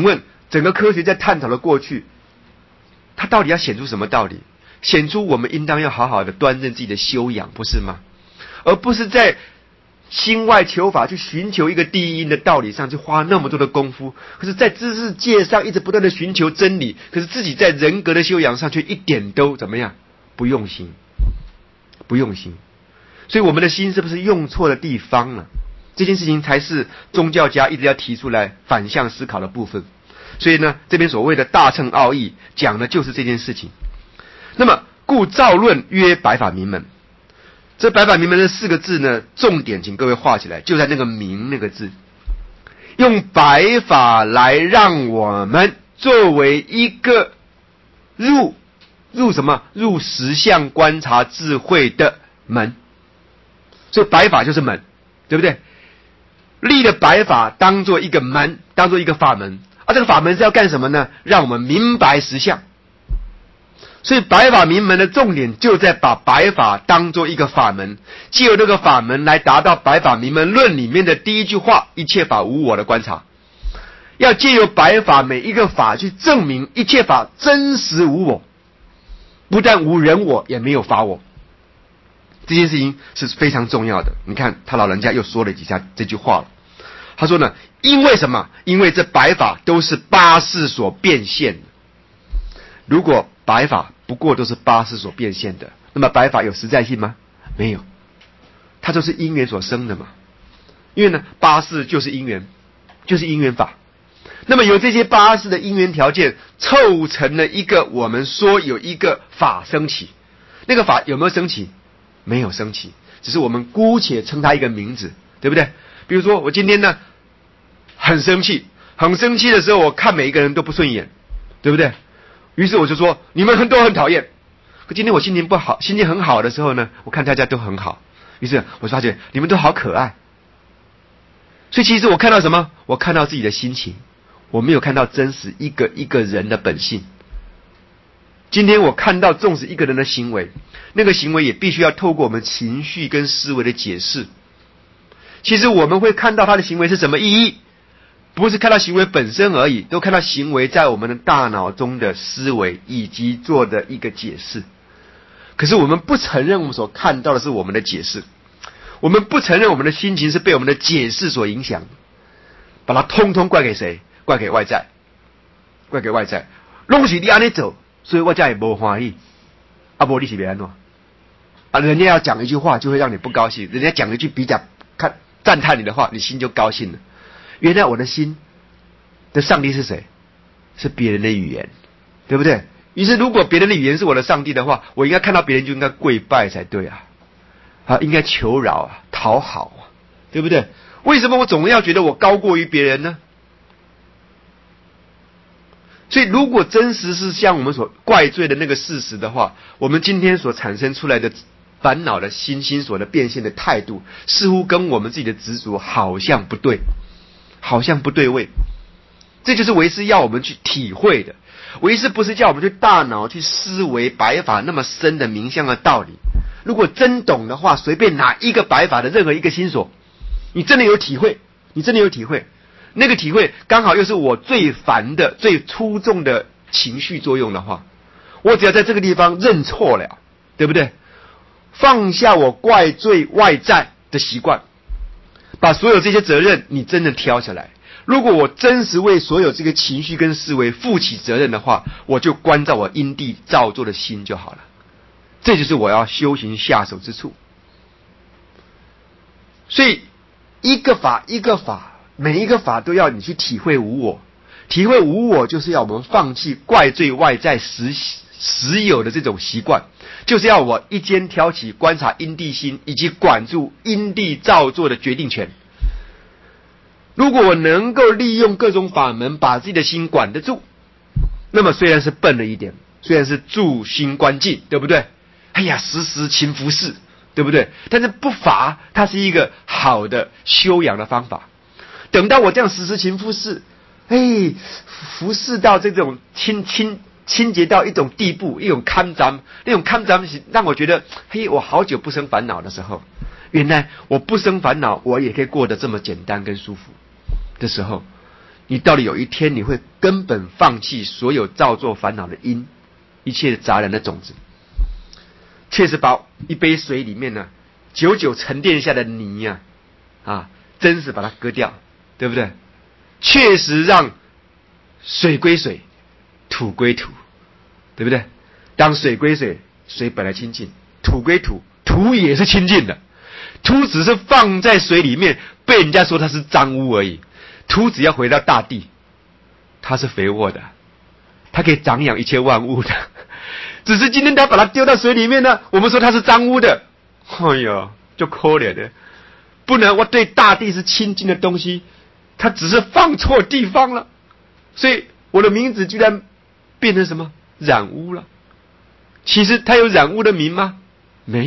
整个科学在探讨的过去，它到底要显出什么道理？显出我们应当要好好的端正自己的修养，不是吗？而不是在心外求法去寻求一个第一因的道理上去花那么多的功夫，可是在知识界上一直不断的寻求真理，可是自己在人格的修养上却一点都怎么样？不用心，不用心。所以我们的心是不是用错了地方了？这件事情才是宗教家一直要提出来反向思考的部分。所以呢，这边所谓的大乘奥义讲的就是这件事情。那么故造论曰白法明门，这白法明门的四个字呢，重点请各位画起来，就在那个明那个字，用白法来让我们作为一个入入什么入实相观察智慧的门。所以白法就是门，对不对？立了白法当做一个门，当做一个法门，啊，这个法门是要干什么呢？让我们明白实相。所以白法明门的重点就在把白法当做一个法门，藉由这个法门来达到白法明门论里面的第一句话，一切法无我的观察。要藉由白法每一个法去证明一切法真实无我，不但无人我，也没有法我。这件事情是非常重要的。你看他老人家又说了几下这句话了。他说呢，因为什么？因为这白法都是八识所变现的。如果白法不过都是八识所变现的，那么白法有实在性吗？没有，它就是因缘所生的嘛。因为呢，八识就是因缘，就是因缘法。那么由这些八识的因缘条件凑成了一个，我们说有一个法升起。那个法有没有升起？没有升起，只是我们姑且称它一个名字，对不对？比如说我今天呢很生气，很生气的时候，我看每一个人都不顺眼，对不对？于是我就说你们很多很讨厌。可今天我心情不好，心情很好的时候呢，我看大家都很好，于是我发觉你们都好可爱。所以其实我看到什么？我看到自己的心情，我没有看到真实一个一个人的本性。今天我看到纵使一个人的行为，那个行为也必须要透过我们情绪跟思维的解释。其实我们会看到他的行为是什么意义，不是看到行为本身而已，都看到行为在我们的大脑中的思维以及做的一个解释。可是我们不承认我们所看到的是我们的解释，我们不承认我们的心情是被我们的解释所影响，把它通通怪给谁？怪给外在，怪给外在。拢是你这样走，所以我才会不欢喜。啊，不，你是要怎样？啊，人家要讲一句话就会让你不高兴，人家讲一句比较看赞叹你的话，你心就高兴了。原来我的心的上帝是谁？是别人的语言，对不对？于是如果别人的语言是我的上帝的话，我应该看到别人就应该跪拜才对啊，啊，应该求饶啊，讨好啊，对不对？为什么我总要觉得我高过于别人呢？所以如果真实是像我们所怪罪的那个事实的话，我们今天所产生出来的烦恼的心心所的变现的态度，似乎跟我们自己的执着好像不对，好像不对位。这就是唯识要我们去体会的。唯识不是叫我们去大脑去思维白法那么深的明相的道理。如果真懂的话，随便拿一个白法的任何一个心所，你真的有体会，你真的有体会，那个体会刚好又是我最烦的最出众的情绪作用的话，我只要在这个地方认错了，对不对？放下我怪罪外在的习惯，把所有这些责任你真的挑下来。如果我真实为所有这个情绪跟思维负起责任的话，我就关照我因地造作的心就好了。这就是我要修行下手之处。所以一个法一个法，每一个法都要你去体会无我。体会无我就是要我们放弃怪罪外在实实有的这种习惯，就是要我一肩挑起观察因地心以及管住因地造作的决定权。如果我能够利用各种法门把自己的心管得住，那么虽然是笨了一点，虽然是住心观静，对不对？哎呀，时时勤拂拭，对不对？但是不乏它是一个好的修养的方法。等到我这样时时勤拂拭，哎，拂拭到这种清清清洁到一种地步，一种堪脏，那种堪脏让我觉得，嘿，我好久不生烦恼的时候，原来我不生烦恼，我也可以过得这么简单跟舒服的时候， 你到了有一天你会根本放弃所有造作烦恼的因，一切杂染的种子，确实把一杯水里面呢久久沉淀下的泥啊啊，真是把它割掉，对不对？确实让水归水，土归土，对不对？当水归水，水本来清净；土归土，土也是清净的。土只是放在水里面，被人家说它是脏污而已。土只要回到大地，它是肥沃的，它可以长养一切万物的。只是今天他把它丢到水里面呢，我们说它是脏污的。哎呦，就可怜的，不能我对大地是清净的东西，它只是放错地方了，所以我的名字居然变成什么染污了。其实它有染污的名吗？